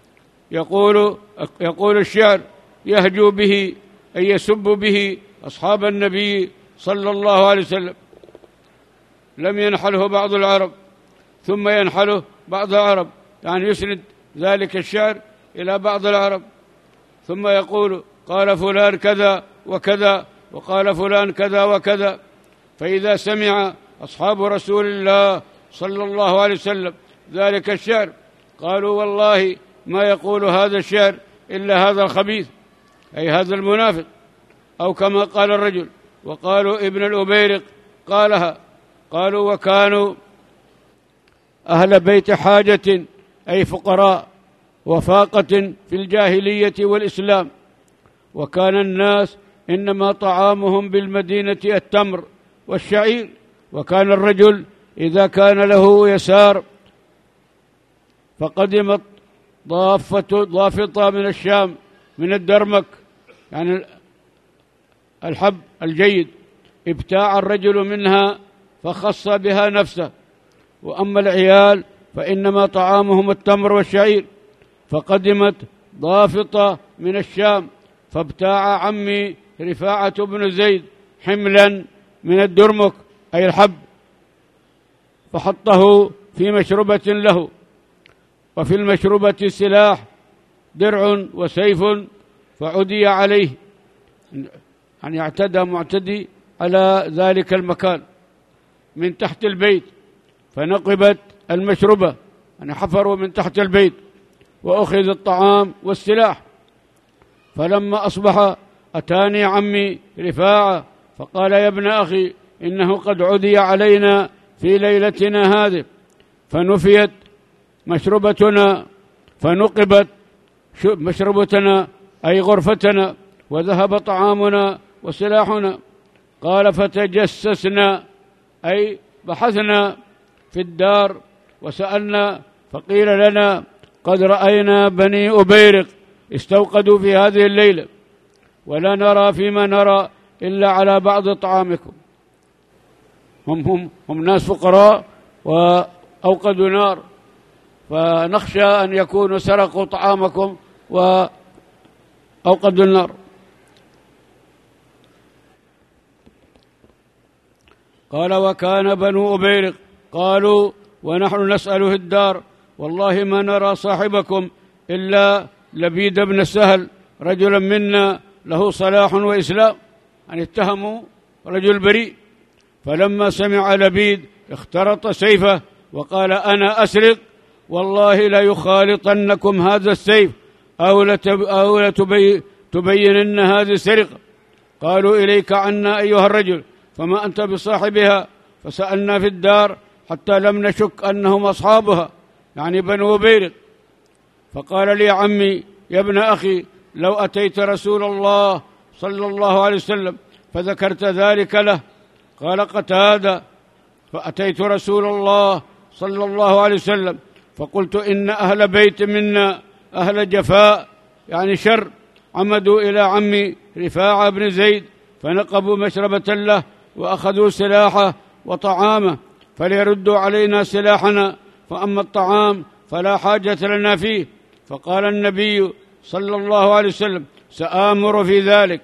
يقول الشعر: يهجو به أي يسب به أصحاب النبي صلى الله عليه وسلم. لم ينحله بعض العرب ثم ينحله بعض العرب، يعني يسند ذلك الشعر إلى بعض العرب، ثم يقول: قال فلان كذا وكذا، وقال فلان كذا وكذا. فإذا سمع أصحاب رسول الله صلى الله عليه وسلم ذلك الشعر قالوا: والله ما يقول هذا الشعر إلا هذا الخبيث، أي هذا المنافق. أو كما قال الرجل: وقالوا ابن الأبيرق قالها. قالوا: وكانوا أهل بيت حاجة، أي فقراء وفاقة في الجاهلية والإسلام، وكان الناس إنما طعامهم بالمدينة التمر والشعير. وكان الرجل إذا كان له يسار فقدمت ضافطة من الشام من الدرمك، يعني الحب الجيد، ابتاع الرجل منها فخص بها نفسه. وأما العيال فإنما طعامهم التمر والشعير، فقدمت ضافطة من الشام فابتاع عمي رفاعة بن زيد حملا من الدرمك أي الحب، فحطه في مشربة له، وفي المشربة سلاح درع وسيف، فعدي عليه، يعني اعتدى معتدي على ذلك المكان من تحت البيت، فنقبت المشربة، يعني حفروا من تحت البيت، وأخذ الطعام والسلاح. فلما أصبح أتاني عمي رفاعة فقال: يا ابن أخي، إنه قد عدي علينا في ليلتنا هذه، فنفيت مشربتنا، فنقبت مشربتنا أي غرفتنا، وذهب طعامنا وسلاحنا. قال: فتجسسنا أي بحثنا في الدار وسألنا، فقيل لنا: قد رأينا بني أبيرق استوقدوا في هذه الليلة، ولا نرى فيما نرى إلا على بعض طعامكم. هم ناس فقراء وأوقدوا نار، فنخشى أن يكونوا سرقوا طعامكم وأوقدوا النار. قال: وكان بنو أبيرق قالوا ونحن نسأل في الدار: والله ما نرى صاحبكم إلا لبيد بن سهل رجلا منا له صلاح وإسلام، أن اتهموا رجل بريء. فلما سمع لبيد اخترط سيفه وقال: أنا أسرق، والله لا يخالطنكم هذا السيف أو لتبينن هذه السرقة. قالوا: إليك عنا أيها الرجل، فما أنت بصاحبها؟ فسألنا في الدار حتى لم نشك أنهم أصحابها، يعني بنو بيرق. فقال لي عمي: يا ابن أخي، لو أتيت رسول الله صلى الله عليه وسلم فذكرت ذلك له. قال قتادة: فأتيت رسول الله صلى الله عليه وسلم فقلت: إن أهل بيت منا أهل جفاء، يعني شر، عمدوا إلى عمي رفاعة بن زيد فنقبوا مشربة له وأخذوا سلاحه وطعامه، فليردوا علينا سلاحنا، فأما الطعام فلا حاجة لنا فيه. فقال النبي صلى الله عليه وسلم: سآمر في ذلك.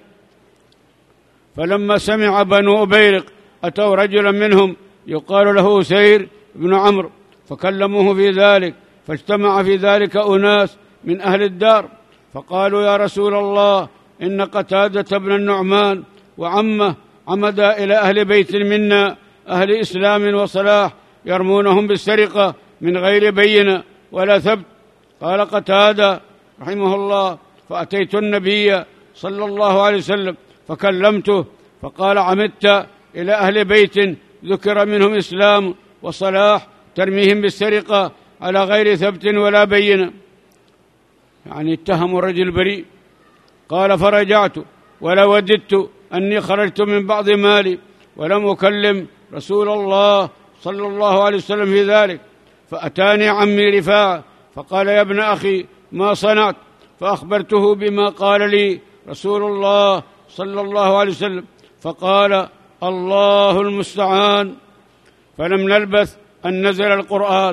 فلما سمع بنو أبيرق أتوا رجلا منهم يقال له سير بن عمرو فكلموه في ذلك، فاجتمع في ذلك أناس من أهل الدار فقالوا: يا رسول الله، إن قتادة بن النعمان وعمه عمدا إلى أهل بيت منا أهل إسلام وصلاح يرمونهم بالسرقة من غير بينة ولا ثبت. قال قتادة رحمه الله: فأتيت النبي صلى الله عليه وسلم فكلمته فقال: عمدت إلى أهل بيت ذكر منهم إسلام وصلاح ترميهم بالسرقة على غير ثبت ولا بينة، يعني اتهموا الرجل بريء. قال: فرجعت ولوددت أني خرجت من بعض مالي ولم أكلم رسول الله صلى الله عليه وسلم في ذلك. فأتاني عمي رفاعة فقال: يا ابن أخي، ما صنعت؟ فأخبرته بما قال لي رسول الله صلى الله عليه وسلم، فقال: الله المستعان. فلم نلبث أن نزل القرآن: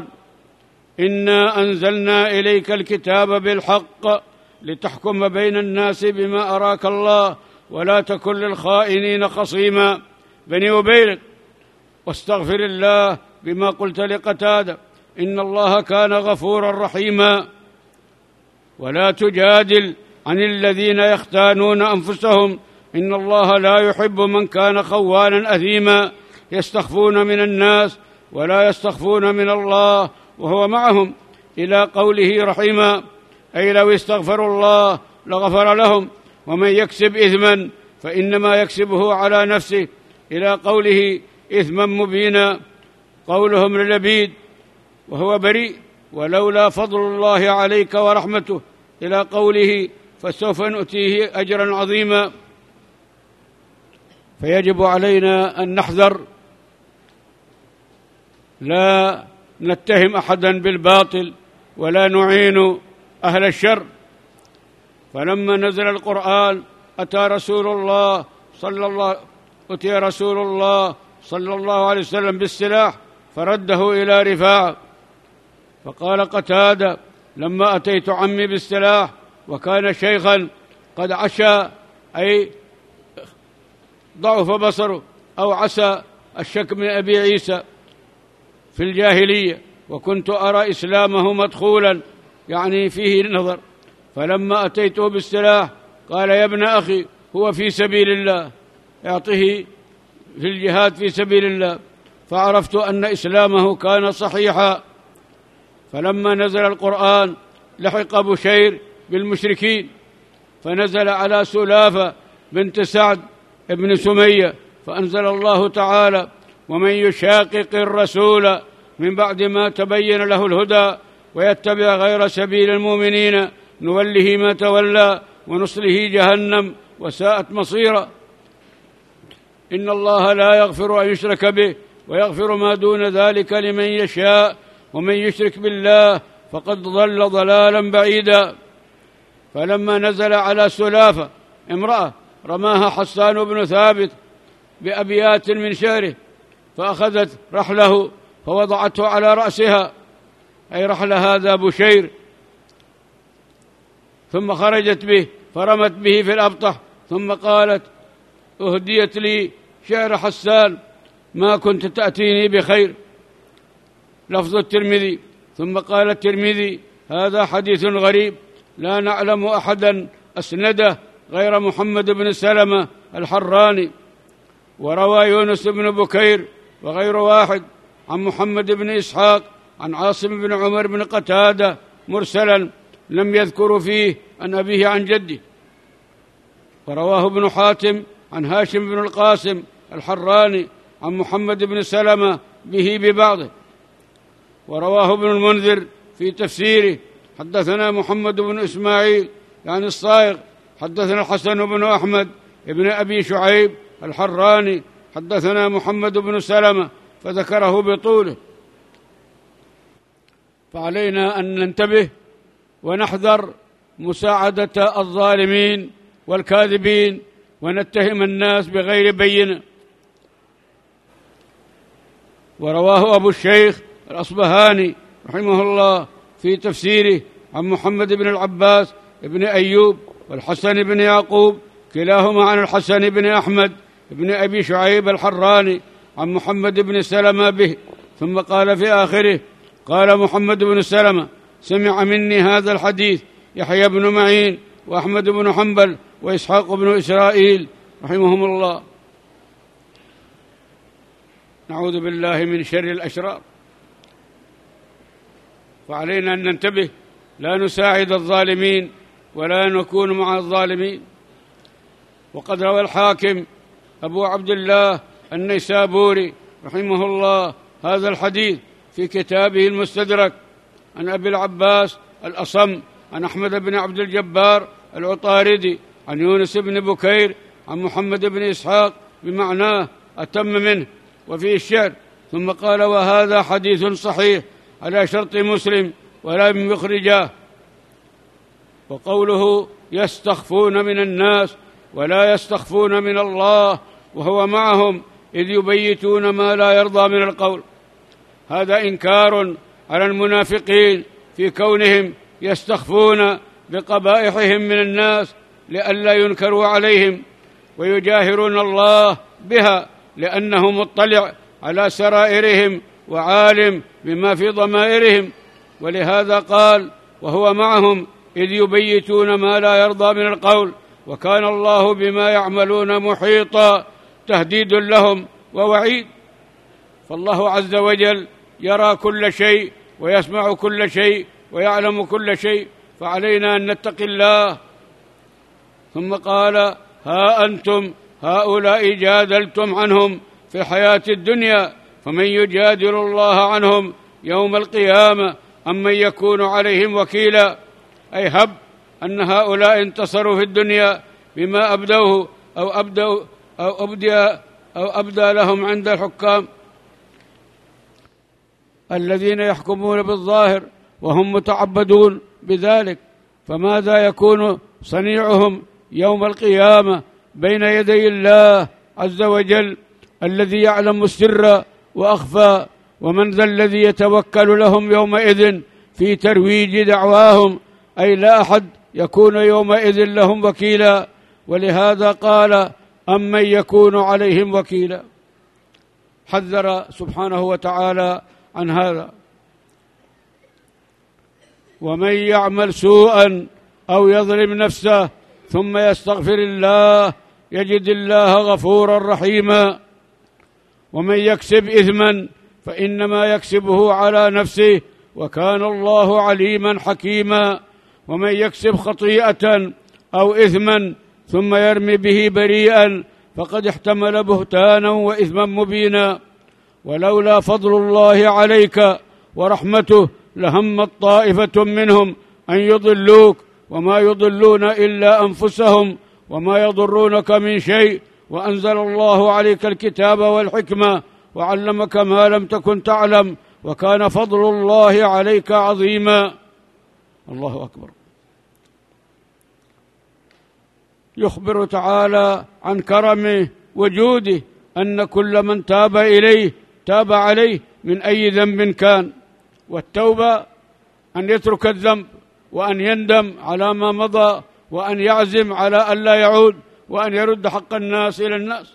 إنا أنزلنا إليك الكتاب بالحق لتحكم بين الناس بما أراك الله ولا تكن للخائنين خصيما. بني أبيرق، واستغفر الله بما قلت لقتادة، إن الله كان غفورا رحيما. ولا تجادل عن الذين يختانون أنفسهم، إن الله لا يحب من كان خوانا أثيما، يستخفون من الناس ولا يستخفون من الله وهو معهم، إلى قوله رحيما، أي لو استغفروا الله لغفر لهم، ومن يكسب إثما فإنما يكسبه على نفسه، إلى قوله إثما مبينا. قولهم للبيد وهو بريء: ولولا فضل الله عليك ورحمته، إلى قوله فسوف نؤتيه أجرا عظيما. فيجب علينا أن نحذر، لا نتهم أحدا بالباطل ولا نعين أهل الشر. فلما نزل القرآن أتي رسول الله صلى الله عليه وسلم بالسلاح فرده إلى رفاعة. فقال قتادة: لما أتيت عمي بالسلاح وكان شيخا قد عشى، أي ضعف بصره، أو عسى الشك من أبي عيسى في الجاهلية، وكنت أرى إسلامه مدخولا، يعني فيه نظر. فلما أتيته بالسلاح قال: يا ابن أخي، هو في سبيل الله، يعطيه في الجهاد في سبيل الله. فعرفت أن إسلامه كان صحيحا. فلما نزل القرآن لحق بشير بالمشركين، فنزل على سلافة بنت سعد ابن سمية، فأنزل الله تعالى: ومن يشاقق الرسول من بعد ما تبين له الهدى ويتبع غير سبيل المؤمنين نوله ما تولى ونصله جهنم وساءت مصيرا. إن الله لا يغفر أن يشرك به ويغفر ما دون ذلك لمن يشاء، ومن يشرك بالله فقد ضل ضلالا بعيدا. فلما نزل على سلافة امرأة رماها حسان بن ثابت بأبيات من شعره، فأخذت رحله فوضعته على رأسها، أي رحل هذا بشير، ثم خرجت به فرمت به في الأبطح، ثم قالت: أهديت لي شعر حسان، ما كنت تأتيني بخير. لفظ الترمذي. ثم قال الترمذي: هذا حديث غريب، لا نعلم أحدا أسنده غير محمد بن سلمة الحراني. وروى يونس بن بكير وغير واحد عن محمد بن إسحاق عن عاصم بن عمر بن قتادة مرسلا لم يذكر فيه عن أبيه عن جده. ورواه ابن حاتم عن هاشم بن القاسم الحراني عن محمد بن سلمة به ببعضه. ورواه ابن المنذر في تفسيره حدثنا محمد بن إسماعيل يعني الصائغ حدثنا الحسن بن أحمد ابن أبي شعيب الحراني حدثنا محمد بن سلمة فذكره بطوله. فعلينا أن ننتبه ونحذر مساعدة الظالمين والكاذبين ونتهم الناس بغير بينة. ورواه أبو الشيخ الأصبهاني رحمه الله في تفسيره عن محمد بن العباس بن أيوب والحسن بن يعقوب كلاهما عن الحسن بن أحمد بن أبي شعيب الحراني عن محمد بن سلمة به. ثم قال في آخره: قال محمد بن سلمة: سمع مني هذا الحديث يحيى بن معين وأحمد بن حنبل وإسحاق بن إسرائيل رحمهم الله. نعوذ بالله من شر الأشرار. فعلينا أن ننتبه لا نساعد الظالمين ولا نكون مع الظالمين. وقد روى الحاكم أبو عبد الله النيسابوري رحمه الله هذا الحديث في كتابه المستدرك عن أبي العباس الأصم عن أحمد بن عبد الجبار العطاردي عن يونس بن بكير عن محمد بن إسحاق بمعناه أتم منه وفيه الشعر. ثم قال: وهذا حديث صحيح على شرط مسلم ولم يخرجاه. وقوله: يستخفون من الناس ولا يستخفون من الله وهو معهم إذ يبيتون ما لا يرضى من القول، هذا إنكار على المنافقين في كونهم يستخفون بقبائحهم من الناس لئلا ينكروا عليهم، ويجاهرون الله بها لأنه مطلع على سرائرهم وعالم بما في ضمائرهم. ولهذا قال: وهو معهم إذ يبيتون ما لا يرضى من القول وكان الله بما يعملون محيطا، تهديد لهم ووعيد. فالله عز وجل يرى كل شيء ويسمع كل شيء ويعلم كل شيء، فعلينا أن نتقي الله. ثم قال: ها أنتم هؤلاء جادلتم عنهم في الحياة الدنيا فمن يجادل الله عنهم يوم القيامة أم من يكون عليهم وكيلا. أي هب أن هؤلاء انتصروا في الدنيا بما أبدوه أو أبدى لهم عند الحكام الذين يحكمون بالظاهر وهم متعبدون بذلك، فماذا يكون صنيعهم يوم القيامة بين يدي الله عز وجل الذي يعلم السر وأخفى؟ ومن ذا الذي يتوكل لهم يومئذ في ترويج دعواهم؟ أي لا أحد يكون يومئذ لهم وكيلا. ولهذا قال: أمن يكون عليهم وكيلا. حذر سبحانه وتعالى عن هذا. ومن يعمل سوءا أو يظلم نفسه ثم يستغفر الله يجد الله غفورا رحيما. ومن يكسب إثما فإنما يكسبه على نفسه وكان الله عليما حكيما. ومن يكسب خطيئة أو إثما ثم يرمي به بريئا فقد احتمل بهتانا وإثما مبينا. ولولا فضل الله عليك ورحمته لهمت طائفة منهم أن يضلوك وما يضلون إلا أنفسهم وما يضرونك من شيء، وأنزل الله عليك الكتاب والحكمة وعلمك ما لم تكن تعلم وكان فضل الله عليك عظيما. الله أكبر. يخبر تعالى عن كرمه وجوده أن كل من تاب إليه تاب عليه من أي ذنب كان. والتوبة أن يترك الذنب وأن يندم على ما مضى وأن يعزم على أن لا يعود وأن يرد حق الناس إلى الناس.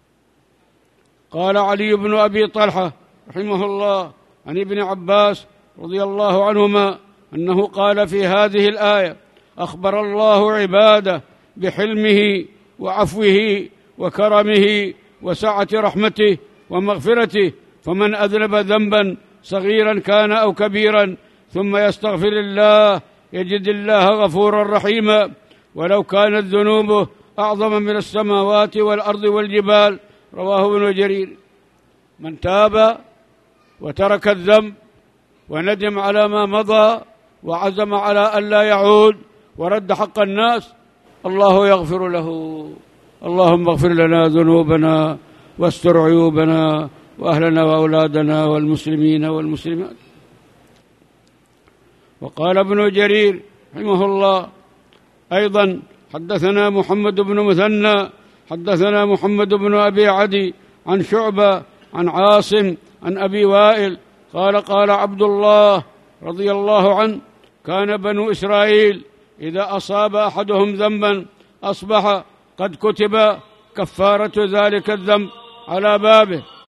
قال علي بن أبي طلحة رحمه الله عن ابن عباس رضي الله عنهما أنه قال في هذه الآية: أخبر الله عباده بحلمه وعفوه وكرمه وسعة رحمته ومغفرته، فمن أذنب ذنبا صغيرا كان أو كبيرا ثم يستغفر الله يجد الله غفورا رحيما، ولو كانت ذنوبه أعظم من السماوات والأرض والجبال. رواه ابن جرير. من تاب وترك الذنب وندم على ما مضى وعزم على ألا يعود ورد حق الناس، الله يغفر له. اللهم اغفر لنا ذنوبنا واستر عيوبنا وأهلنا وأولادنا والمسلمين والمسلمات. وقال ابن جرير رحمه الله أيضا: حدثنا محمد بن مثنى حدثنا محمد بن أبي عدي عن شعبة عن عاصم عن أبي وائل قال: قال عبد الله رضي الله عنه: كان بنو إسرائيل إذا أصاب أحدهم ذنبا أصبح قد كتب كفارة ذلك الذنب على بابه،